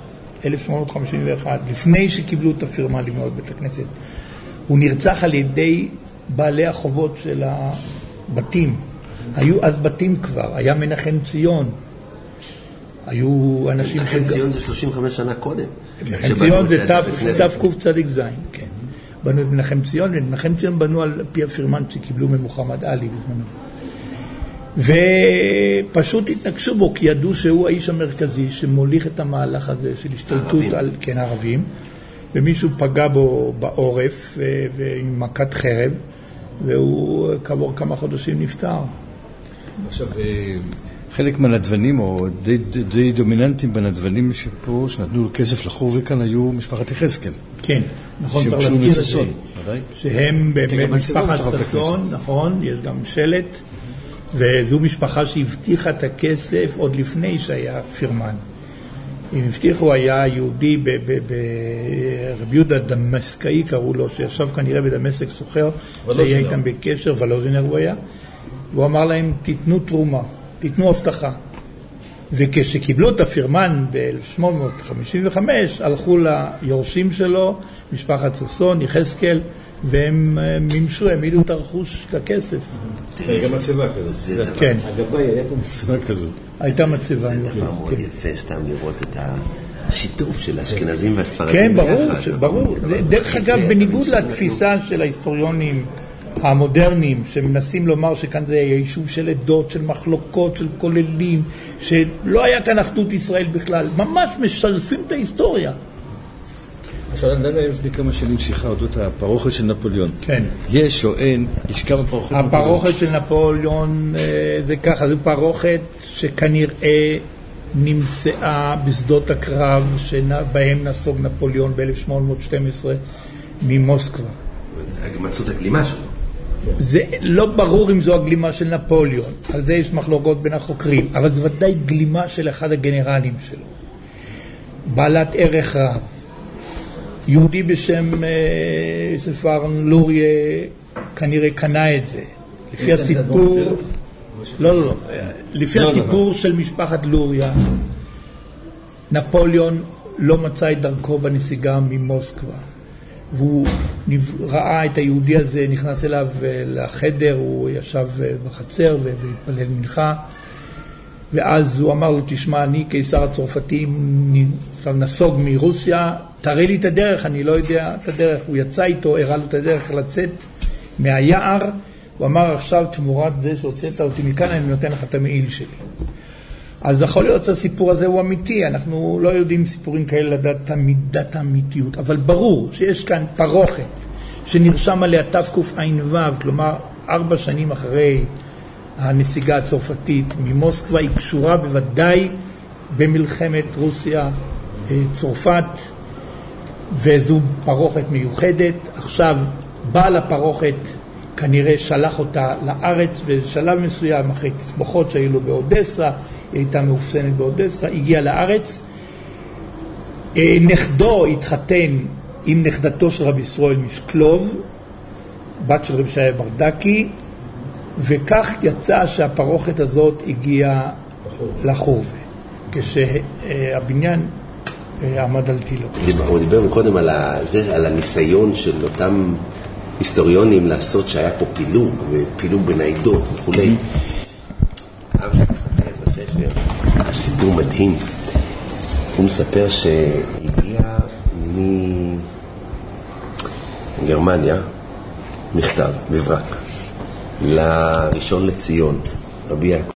לפני שקיבלו את הפירמה לבנות בית הכנסת, הוא נרצח על ידי בעלי החובות של הבתים. היו אז בתים כבר, היה מנחם ציון. היו אנשים... מנחם ציון זה 35 שנה קודם. מנחם ציון זה תקצ"ז, כן. בנו את מנחם ציון, ומנחם ציון בנו על פי הפירמן שקיבלו ממוחמד עלי בזמנו. ופשוט התנגשו בו, כי ידעו שהוא האיש המרכזי שמוליך את המהלך הזה של השתלטות על כן ערבים, ומישהו פגע בו בעורף ועם מכת חרב, והוא כעבור כמה חודשים נפטר. עכשיו, חלק מהנדבנים, או די דומיננטים בנדבנים שפה, שנתנו כסף לחור וכאן, היו משפחת יחזקאל. כן, נכון, צריך להזכיר את זה. שהם באמת משפחת ששון, נכון, יש גם שלט, וזו משפחה שהבטיחה את הכסף עוד לפני שהיה פירמן. אם הבטיחו, היה יהודי ברבי יהודה דמסקאי, קראו לו, שישב כנראה בדמשק סוחר, שהיה איתם בקשר, ולוזינר הוא היה, והוא אמר להם, תיתנו תרומה, תיתנו הבטחה. וכשקיבלו את הפירמן ב-1855, הלכו ליורשים שלו, משפחת ששון, יחזקאל, והם מימשו, הם העידו את הרכוש, את הכסף. גם מצבה כזאת. כן. הגבאי, היה פה מצבה כזאת. הייתה מצבה. זה דבר מאוד יפה סתם לראות את השיתוף של האשכנזים והספרדים. כן, ברור. דרך אגב, בניגוד לתפיסה של ההיסטוריונים המודרניים, שמנסים לומר שכאן זה יישוב של עדות, של מחלוקות, של כוללים, שלא היה כאן אחדות ישראל בכלל, ממש משרפים את ההיסטוריה. עכשיו, אני יודע לפני כמה שנים שיחה אודות הפרוכת של נפוליאון. כן. יש או אין, יש כמה פרוכות נפוליאון. הפרוכת של נפוליאון זה ככה, זו פרוכת שכנראה נמצאה בשדות הקרב שבהם נסוג נפוליאון ב-1812 ממוסקבה. מצאו את הגלימה שלו. זה לא ברור אם זו הגלימה של נפוליאון, על זה יש מחלוקות בין החוקרים, אבל זו ודאי גלימה של אחד הגנרלים שלו. בעלת ערך רב. יהודי בשם ספר לוריה כנראה קנה את זה. לפי הסיפור... לא. לפי הסיפור של משפחת לוריה, נפוליאון לא מצא את דרכו בנסיגה ממוסקבה. והוא ראה את היהודי הזה, נכנס אליו לחדר, הוא ישב בחצר והתפלל מנחה, ואז הוא אמר לו, תשמע, אני קיסר הצרפתי, עכשיו נסוג מרוסיה, תראה לי את הדרך, אני לא יודע את הדרך. הוא יצא איתו, הראה לו את הדרך לצאת מהיער, הוא אמר, עכשיו תמורת זה שהוצאת אותי מכאן, אני נותן לך את המעיל שלי. אז יכול להיות שהסיפור הזה הוא אמיתי, אנחנו לא יודעים סיפורים כאלה לדעת מידת האמיתיות, אבל ברור שיש כאן פרוכת שנרשם עליה תקע"ו, כלומר 4 שנים אחרי הנסיגה הצרפתית ממוסקבה, היא קשורה בוודאי במלחמת רוסיה צרפת, וזו פרוכת מיוחדת. עכשיו בעל הפרוכת כנראה שלח אותה לארץ בשלב מסוים, אחרי תסבוכות שהיו לו באודסה, היא הייתה מאופסנת באודסה, הגיעה לארץ. נכדו התחתן עם נכדתו של רבי ישראל משקלוב, בת של רבי שי ברדקי, וכך יצא שהפרוכת הזאת הגיעה לחורבה, כשהבניין עמד על תילו. הוא דיבר קודם על הניסיון של אותם היסטוריונים לעשות שהיה פה פילוג בין העדות וכו'. אבא שלי מספר בספר סיפור מדהים. הוא מספר שהגיע מגרמניה מכתב בברק לראשון לציון, רבי יעקב